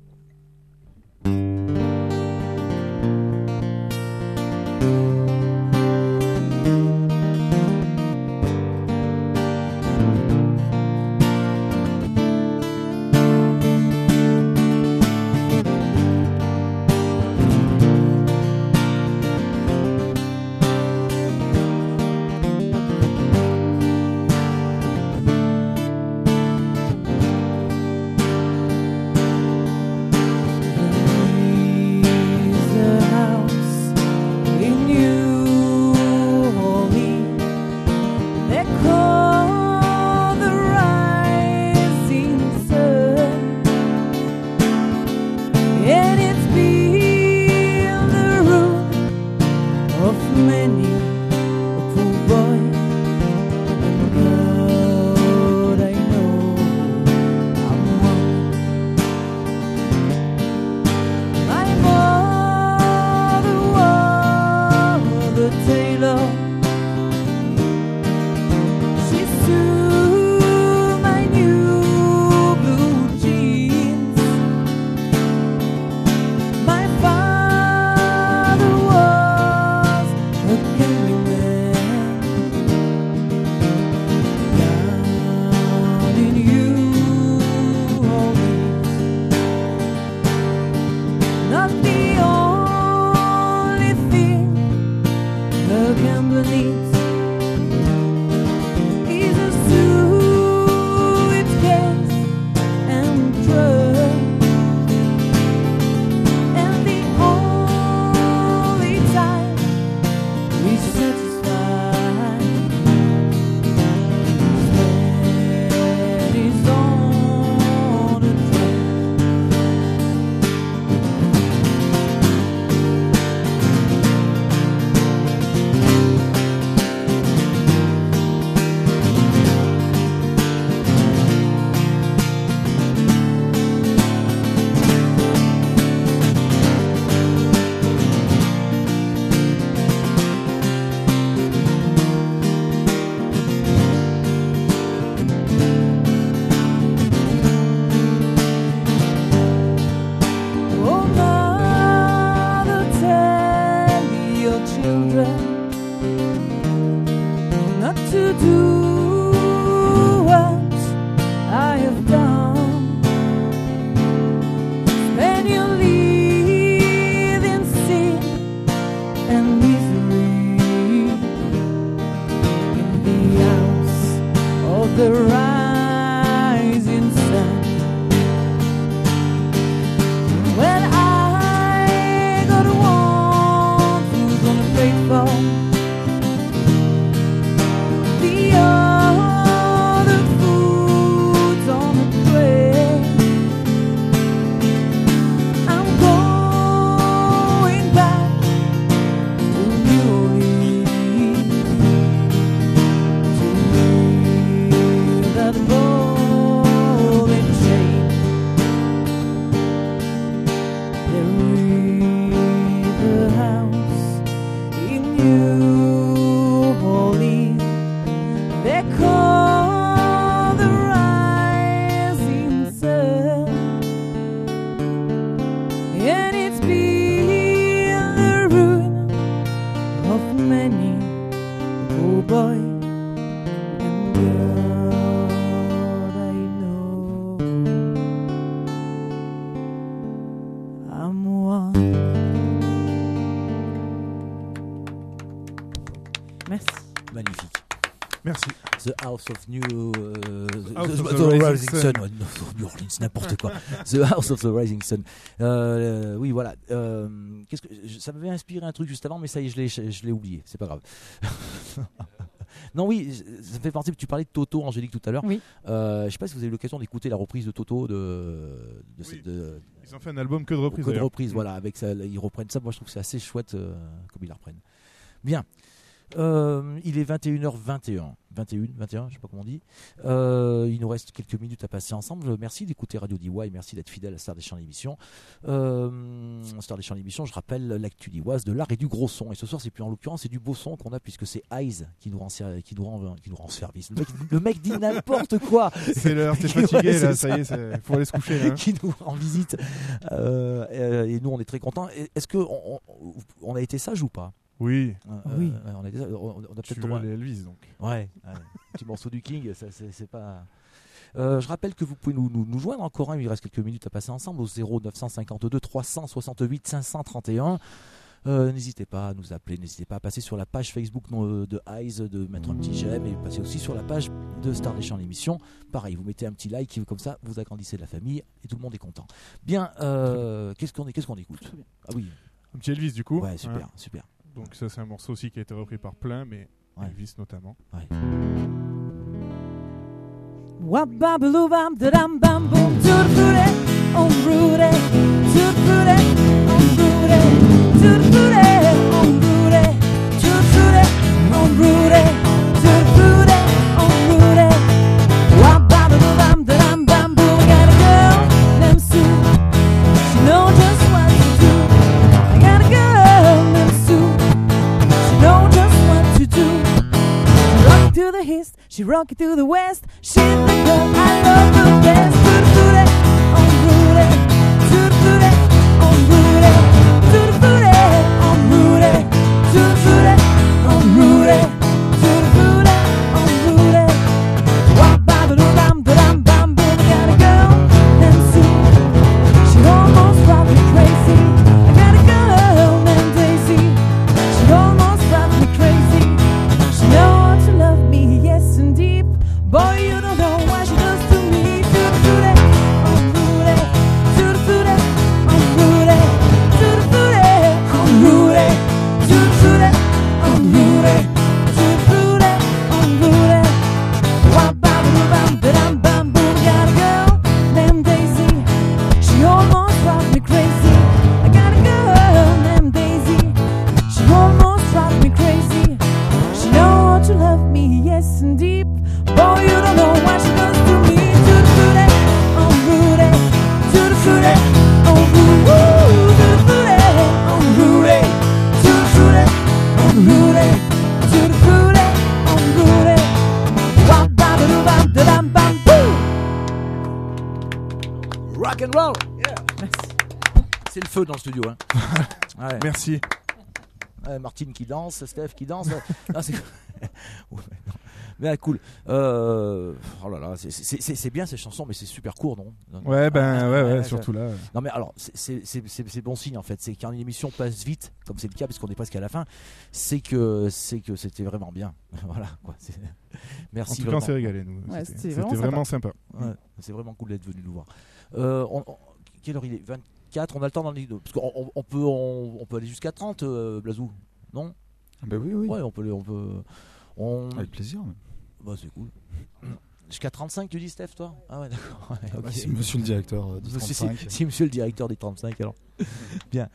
Thank do what I have done. When you live in sin and misery in the house of the rising sun. When I got one who's gonna pray for the other foods on the tray, I'm going back to New Orleans to read that golden chain. There is a house in New Orleans they call the rising sun, and it's been the ruin of many a boy and girl I know. I'm one. Merci. Magnifique. Merci. The House of New euh, the, House the, of the the Rising Rising Sun. Sun. Ouais, non, New Orleans, n'importe quoi. The House of the Rising Sun. Euh, oui, voilà. Euh, qu'est-ce que je- ça m'avait inspiré un truc juste avant, mais ça y est, je l'ai, je, je l'ai oublié. C'est pas grave. Non, oui, ça fait partie. Tu parlais de Toto, Angélique, tout à l'heure. Oui. Euh, je sais pas si vous avez eu l'occasion d'écouter la reprise de Toto de. de, Oui. cette- de- Ils ont fait un album que de reprises. que de d'ailleurs. reprises, Mm. voilà, avec ça, ils reprennent ça. Moi, je trouve que c'est assez chouette euh, comme ils la reprennent. Bien. Euh, il est vingt et une heures vingt et un. vingt et une, vingt et un, je sais pas comment on dit. Euh, il nous reste quelques minutes à passer ensemble. Merci d'écouter Radio D Y, merci d'être fidèle à Star des Champs d'émission. Euh, Star des Champs d'émission, je rappelle l'actu d'Ivoise, de l'art et du gros son. Et ce soir, c'est plus en l'occurrence, c'est du beau son qu'on a puisque c'est Eyes qui nous rend, ser- qui nous rend, qui nous rend service. Le mec, le mec dit n'importe quoi. C'est l'heure, t'es Ouais, fatigué c'est là, ça. ça y est, c'est- faut aller se coucher là. hein. qui nous rend visite. Euh, euh, et nous, on est très contents. Et Est-ce qu'on on, on a été sage ou pas? Oui. Euh, Oui. euh, on a, été sage. On- on a Tu peut-être veux droit. les Elvis donc. Ouais, ouais. Petit morceau du King, ça, c'est, c'est pas. Euh, je rappelle que vous pouvez nous, nous, nous joindre encore, hein, il reste quelques minutes à passer ensemble au zéro neuf cent cinquante-deux trois cent soixante-huit cinq cent trente et un. Euh, n'hésitez pas à nous appeler, n'hésitez pas à passer sur la page Facebook non, de Eyes, de mettre un petit j'aime et passer aussi sur la page de Star des Champs l'émission. Pareil, vous mettez un petit like, comme ça vous agrandissez la famille et tout le monde est content. Bien, euh, qu'est-ce qu'on, qu'est-ce qu'on écoute? Ah oui, Un petit Elvis du coup. ouais, super, Hein. super. Donc ça c'est un morceau aussi qui a été repris par plein, mais Ouais. Elvis notamment. Ouais. Wababaloobam da dam bam boom toot footy on Rudy toot footy on Rudy toot footy on Rudy toot footy on Rudy toot footy on Rudy Wababaloobam da dam bam boom got a girl named Sue she know just what to do I got a girl named Sue she know just what to do rock to the east, she rock it to the west. She's the girl I love the best. Toot footy on Rudy, toot footy on Rudy, toot footy on Rudy, toot footy on Rudy, toot footy on Rudy. Wah ba ba doo bam ba dam bam boom. I got a girl named Sue, she almost drives me crazy. I got a girl named Daisy, she almost drives me crazy. She knows to love me, yes and deep. Boy, you don't know what she does to me. Toot footy on Rudy, toot footy on Rudy, toot footy on Rudy, toot footy on Rudy, toot footy on Rudy. Wah ba ba doo bam ba dam bam boom. Got a girl named Daisy, she almost drives me crazy. I got a girl named Daisy, she almost drives me crazy. She knows to love me, yes and deep. Boy, you don't know what she does to me. Toot footy on Rudy, toot footy on Rudy, toot footy on Rudy, toot footy on Rudy, toot footy on Rudy. Wah ba ba doo bam da dam bam boom. Rock and roll, yeah. C'est le feu dans le studio, hein. Ouais. Merci. Euh, Martine qui danse, Steph qui danse. Non, c'est... Ouais, non. Mais cool. Euh, oh là là, c'est, c'est, c'est, c'est bien ces chansons, mais c'est super court, non, non Ouais, ben ah, ouais, ouais, ouais, surtout là. Ouais. Non mais alors, c'est, c'est, c'est, c'est, c'est bon signe en fait. C'est quand une émission passe vite, comme c'est le cas, parce qu'on est presque à la fin, c'est que, c'est que c'était vraiment bien. Voilà. Quoi. C'est... Merci. En tout vraiment. cas, on s'est régalé nous. Ouais, c'était, c'était c'était vraiment vraiment sympa. Ouais, c'est vraiment cool d'être venu nous voir. Euh, on, on, quelle heure il est vingt-quatre. On a le temps dans les deux. Parce qu'on on, on peut, on, on peut aller jusqu'à trente, euh, Blazou. Non? Ben oui, oui. Ouais, on peut, on peut. On... Avec plaisir. Bah c'est cool. Jusqu'à trente-cinq, tu dis, Steph, toi? Ah ouais, d'accord. Ouais, okay. Bah, c'est monsieur le directeur euh, du trente-cinq. Si, si, si monsieur le directeur des trente-cinq, alors. Bien.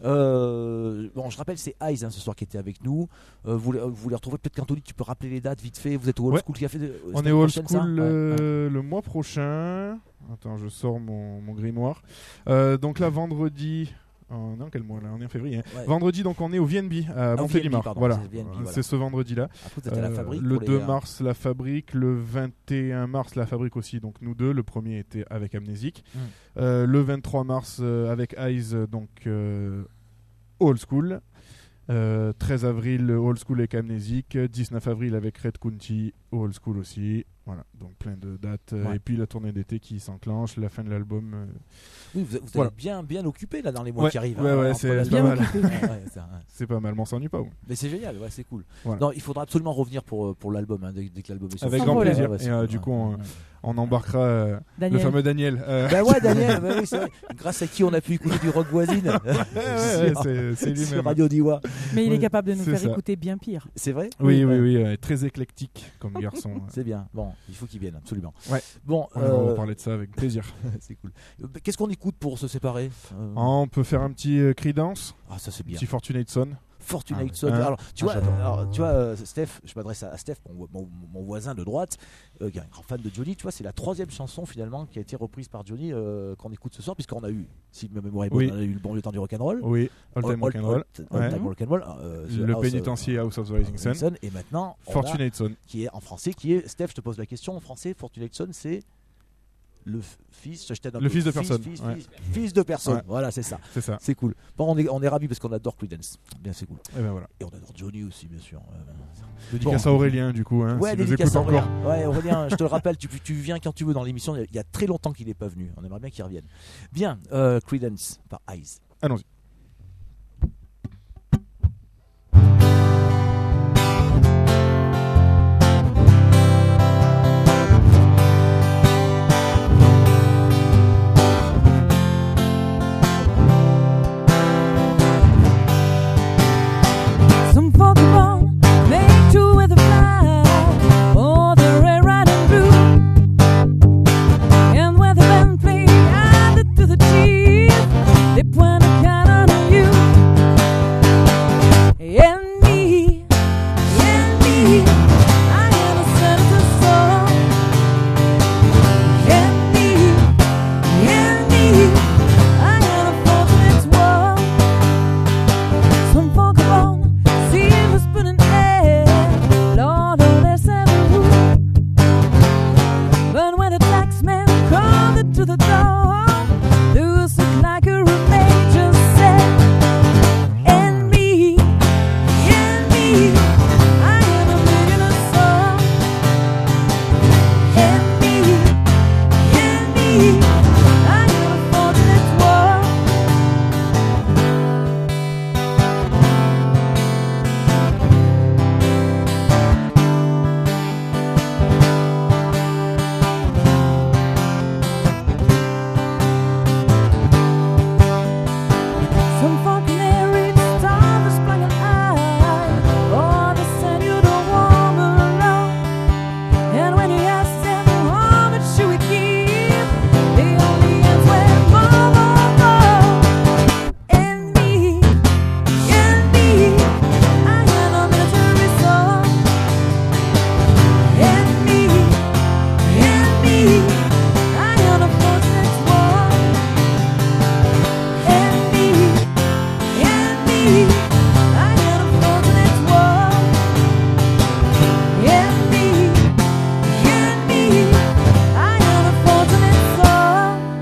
Euh, bon, je rappelle, c'est Eyes hein, ce soir qui était avec nous. Euh, vous, vous voulez retrouver peut-être qu'Anthony, tu peux rappeler les dates vite fait. Vous êtes au Old ouais. School Café. De, On est au Old School School euh, ouais, ouais. le mois prochain. Attends, je sors mon, mon grimoire. Euh, donc là, vendredi. Oh non, quel mois là? On est en février. Hein. Ouais. Vendredi, donc on est au V N B à ah, Montélimar. pardon, voilà. C'est, V N B, voilà. voilà. C'est ce vendredi-là. Après, euh, la fabrique le deux les... mars, la fabrique. Le vingt et un mars, la fabrique aussi. Donc nous deux. Le premier était avec Amnésique. Mm. Euh, le vingt-trois mars, euh, avec Eyes, donc euh, Old School. Euh, treize avril, Old School avec Amnésique. dix-neuf avril avec Red County, Old School aussi. Voilà, donc plein de dates. Ouais. Et puis la tournée d'été qui s'enclenche, la fin de l'album. Euh... Oui, vous, vous voilà. êtes bien, bien occupé là dans les mois ouais, qui arrivent. Ouais, hein, ouais, c'est, c'est, bien pas mal. ouais, ouais, c'est, c'est pas mal, mais on s'ennuie pas. Ouais. Mais c'est génial, ouais, c'est cool. Voilà. Non, il faudra absolument revenir pour, pour l'album, hein, dès, dès que l'album est sorti. Avec grand plaisir. Ouais, et euh, cool, du ouais. coup, on, on embarquera euh, le fameux Daniel. Euh... Bah ouais, Daniel, bah oui, c'est vrai. Grâce à qui on a pu écouter du rock voisine. ouais, ouais, sur, c'est, c'est lui-même. Sur Radio Diwa. Mais il ouais, est capable de nous faire ça. écouter bien pire. C'est vrai? Oui, oui, oui, oui euh, très éclectique comme garçon. C'est bien. Bon, il faut qu'il vienne, absolument. Ouais. Bon, on euh... va parler de ça avec plaisir. C'est cool. Qu'est-ce qu'on écoute pour se séparer? euh... ah, On peut faire un petit euh, Creedence. Ah, ça c'est bien. Un petit Fortunate Son. Fortunate Son. Ah, alors, tu ah, vois, alors, tu vois, euh, Steph, je m'adresse à, à Steph, mon, mon, mon voisin de droite, euh, qui est un grand fan de Johnny. Tu vois, c'est la troisième chanson finalement qui a été reprise par Johnny euh, qu'on écoute ce soir, puisqu'on a eu, si ma mémoire est bonne, oui. on a eu le bon vieux temps du rock'n'roll. Oui, All Time Rock'n'Roll. All Time Rock'n'Roll. Euh, le House pénitencier House of the Rising Sun. Sun. Et maintenant, Fortunate Son, qui est en français, qui est Steph. Je te pose la question en français. Fortunate Son, c'est le fils, je le fils de fils, personne, fils, ouais. fils, fils de personne. Ouais. Voilà, c'est ça. C'est ça. C'est cool. Bon, on est, on est ravis parce qu'on adore Creedence. Bien, c'est cool. Et ben voilà. Et on adore Johnny aussi, bien sûr. Dédicace bon. à Aurélien, du coup. Hein, ouais, si dédicace à Aurélien. encore. Ouais, Aurélien, je te le rappelle, tu, tu viens quand tu veux dans l'émission. Il y a très longtemps qu'il n'est pas venu. On aimerait bien qu'il revienne. Bien, euh, Creedence par Eyes. Allons-y.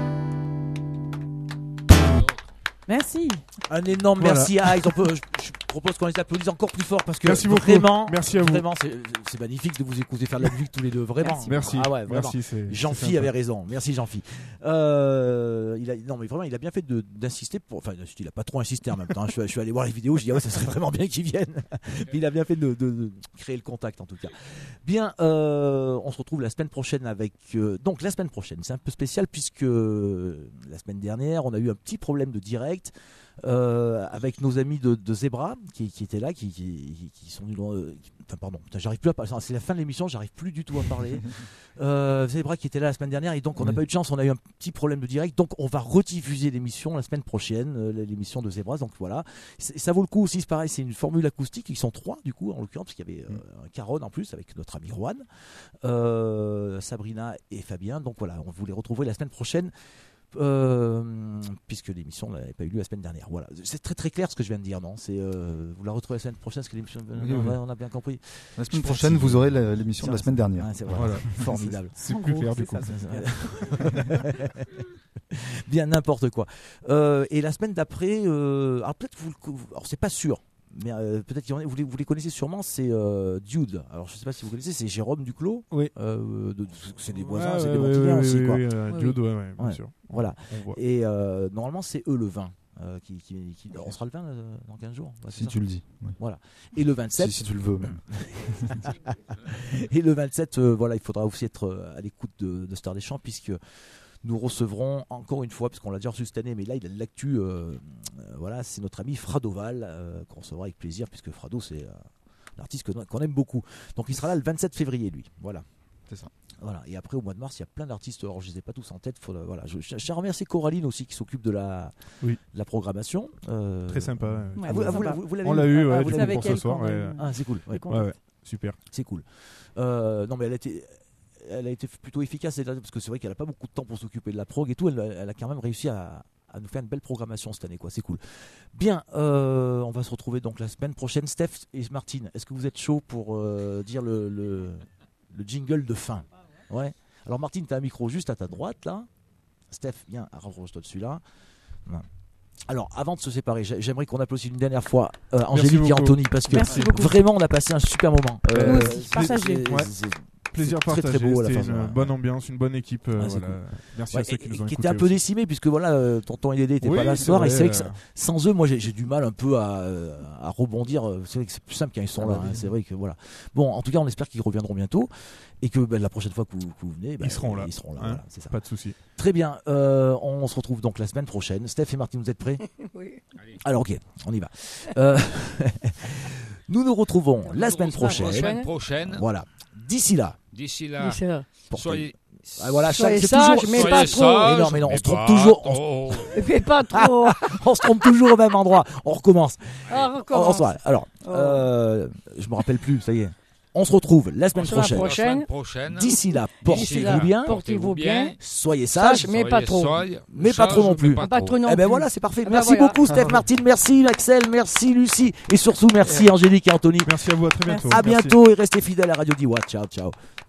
Un énorme Voilà. merci à Eyes. On peut, je, je propose qu'on les applaudisse encore plus fort parce que Merci beaucoup. vraiment, Merci à vous. Vraiment, c'est, c'est magnifique de vous écouter faire de la musique tous les deux. Vraiment. Merci. Ah ouais, vraiment. Merci. C'est, Jean-Phi c'est avait raison. Merci Jean-Phi. Euh, il a, non mais vraiment, il a bien fait de, d'insister pour. Enfin, il a pas trop insisté en même temps. Je suis, je suis allé voir les vidéos. Je dis ah ouais, ça serait vraiment bien qu'ils viennent. Il a bien fait de, de, de créer le contact en tout cas. Bien, euh, on se retrouve la semaine prochaine avec. Euh, donc la semaine prochaine, c'est un peu spécial puisque euh, la semaine dernière, on a eu un petit problème de direct. Euh, avec nos amis de, de Zebra qui, qui étaient là, qui, qui, qui sont venus. Euh, qui, enfin, pardon, putain, j'arrive plus à parler. C'est la fin de l'émission, j'arrive plus du tout à parler. euh, Zebra qui était là la semaine dernière et donc on n'a oui. pas eu de chance, on a eu un petit problème de direct. Donc on va rediffuser l'émission la semaine prochaine, euh, l'émission de Zebra. Donc voilà, c'est, ça vaut le coup aussi. C'est pareil, c'est une formule acoustique. Ils sont trois du coup en l'occurrence, parce qu'il y avait euh, un Caron en plus avec notre ami Juan, euh, Sabrina et Fabien. Donc voilà, on vous les retrouver la semaine prochaine. Euh, puisque l'émission n'avait pas eu lieu la semaine dernière. Voilà, c'est très très clair ce que je viens de dire, non? C'est euh, vous la retrouvez la semaine prochaine, parce que l'émission, oui, oui. on a bien compris. La semaine prochaine, si vous aurez la, l'émission de la semaine dernière. Ah, c'est vrai. Voilà. Formidable. C'est, c'est plus clair du coup. Bien n'importe quoi. Euh, et la semaine d'après, euh, alors peut-être vous, alors c'est pas sûr. Mais euh, peut-être qu'il y en a, vous les, vous les connaissez sûrement, c'est euh, Dude. Alors je sais pas si vous connaissez, c'est Jérôme Duclos. Oui. Euh, de, de, c'est des voisins, ouais, c'est ouais, des ouais, Montignacs ouais, aussi. ouais, Quoi. ouais, euh, ouais, Dude, oui. ouais, ouais, bien ouais, sûr. Voilà. On Et euh, normalement, c'est eux le vingt. Euh, qui, qui, qui, on sera le vingt euh, dans quinze jours. Ouais, si ça. tu le dis. Oui. Voilà. Et le vingt-sept. Si, si tu le veux même. Et le vingt-sept, euh, voilà, il faudra aussi être euh, à l'écoute de, de Star des Champs, puisque nous recevrons encore une fois, puisqu'on l'a déjà reçu cette année, mais là il a de l'actu, euh, euh, voilà, c'est notre ami Fradoval, euh, qu'on recevra avec plaisir, puisque Frado c'est euh, l'artiste que, qu'on aime beaucoup. Donc il sera là le vingt-sept février, lui. Voilà. C'est ça. Voilà. Et après au mois de mars, il y a plein d'artistes, alors je ne les ai pas tous en tête. Faut, voilà. Je, je, je remercie Coraline aussi qui s'occupe de la, oui. de la programmation. Euh, Très sympa. Ouais. Ah, vous, vous, vous, vous l'avez On l'a eu, ouais, ah, du coup, pour ce soir. Ouais. Ah, c'est cool. Ouais. Ouais, ouais. Super. C'est cool. Euh, non mais elle a été. Elle a été plutôt efficace parce que c'est vrai qu'elle n'a pas beaucoup de temps pour s'occuper de la prog et tout. Elle, elle a quand même réussi à, à nous faire une belle programmation cette année, quoi. C'est cool. Bien, euh, on va se retrouver donc la semaine prochaine. Steph et Martine, est-ce que vous êtes chaud pour euh, dire le, le, le jingle de fin? Ouais. Alors Martine, tu as un micro juste à ta droite là. Steph, viens, rapproche-toi de celui-là. Ouais. Alors, avant de se séparer, j'aimerais qu'on applaudisse une dernière fois euh, Angélique et Anthony parce que vraiment on a passé un super moment. Euh, Nous aussi, partagé. Ouais. Plaisir partagé, très, très beau, c'était une ouais. bonne ambiance, une bonne équipe. Euh, ah, voilà. Cool. Merci ouais, à ceux qui nous ont écoutés. Qui étaient un peu aussi. décimés puisque voilà, euh, tonton et Dédé n'étaient oui, pas là ce soir vrai, et c'est vrai que euh... sans eux, moi j'ai, j'ai du mal un peu à, à rebondir. C'est vrai que c'est plus simple quand ils sont ah, là. bah, hein, c'est vrai que voilà. Bon, en tout cas, on espère qu'ils reviendront bientôt et que bah, la prochaine fois que vous, que vous venez, bah, ils seront là. Ils seront là. Hein, voilà, c'est ça. Pas de souci. Très bien. Euh, on se retrouve donc la semaine prochaine. Steph et Martine, vous êtes prêts? Oui. Alors ok, on y va. Euh, nous nous retrouvons la semaine prochaine. La semaine prochaine. Voilà. D'ici là. D'ici là. D'ici là. Soyez. Ah, voilà, soyez c'est sage, toujours... mais soyez pas sage, trop. Mais non, mais non, on mais se trompe toujours. On... Mais pas trop. on se trompe toujours au même endroit. On recommence. Ah, on recommence. On, on, alors, oh. euh, je me rappelle plus. Ça y est. On se retrouve la semaine prochaine. La semaine prochaine. D'ici là, portez-vous bien. Portez-vous bien. Soyez sages, mais pas trop. Soyez mais sage, pas trop non plus. Pas, pas trop non eh ben plus. voilà, c'est parfait. Ah merci ben voilà. beaucoup, Steph, Martine. Merci, Axel. Merci, Lucie. Et surtout, merci, Angélique et Anthony. Merci à vous. À très bientôt. À merci. bientôt et restez fidèles à Radio Diwa. Ciao, ciao.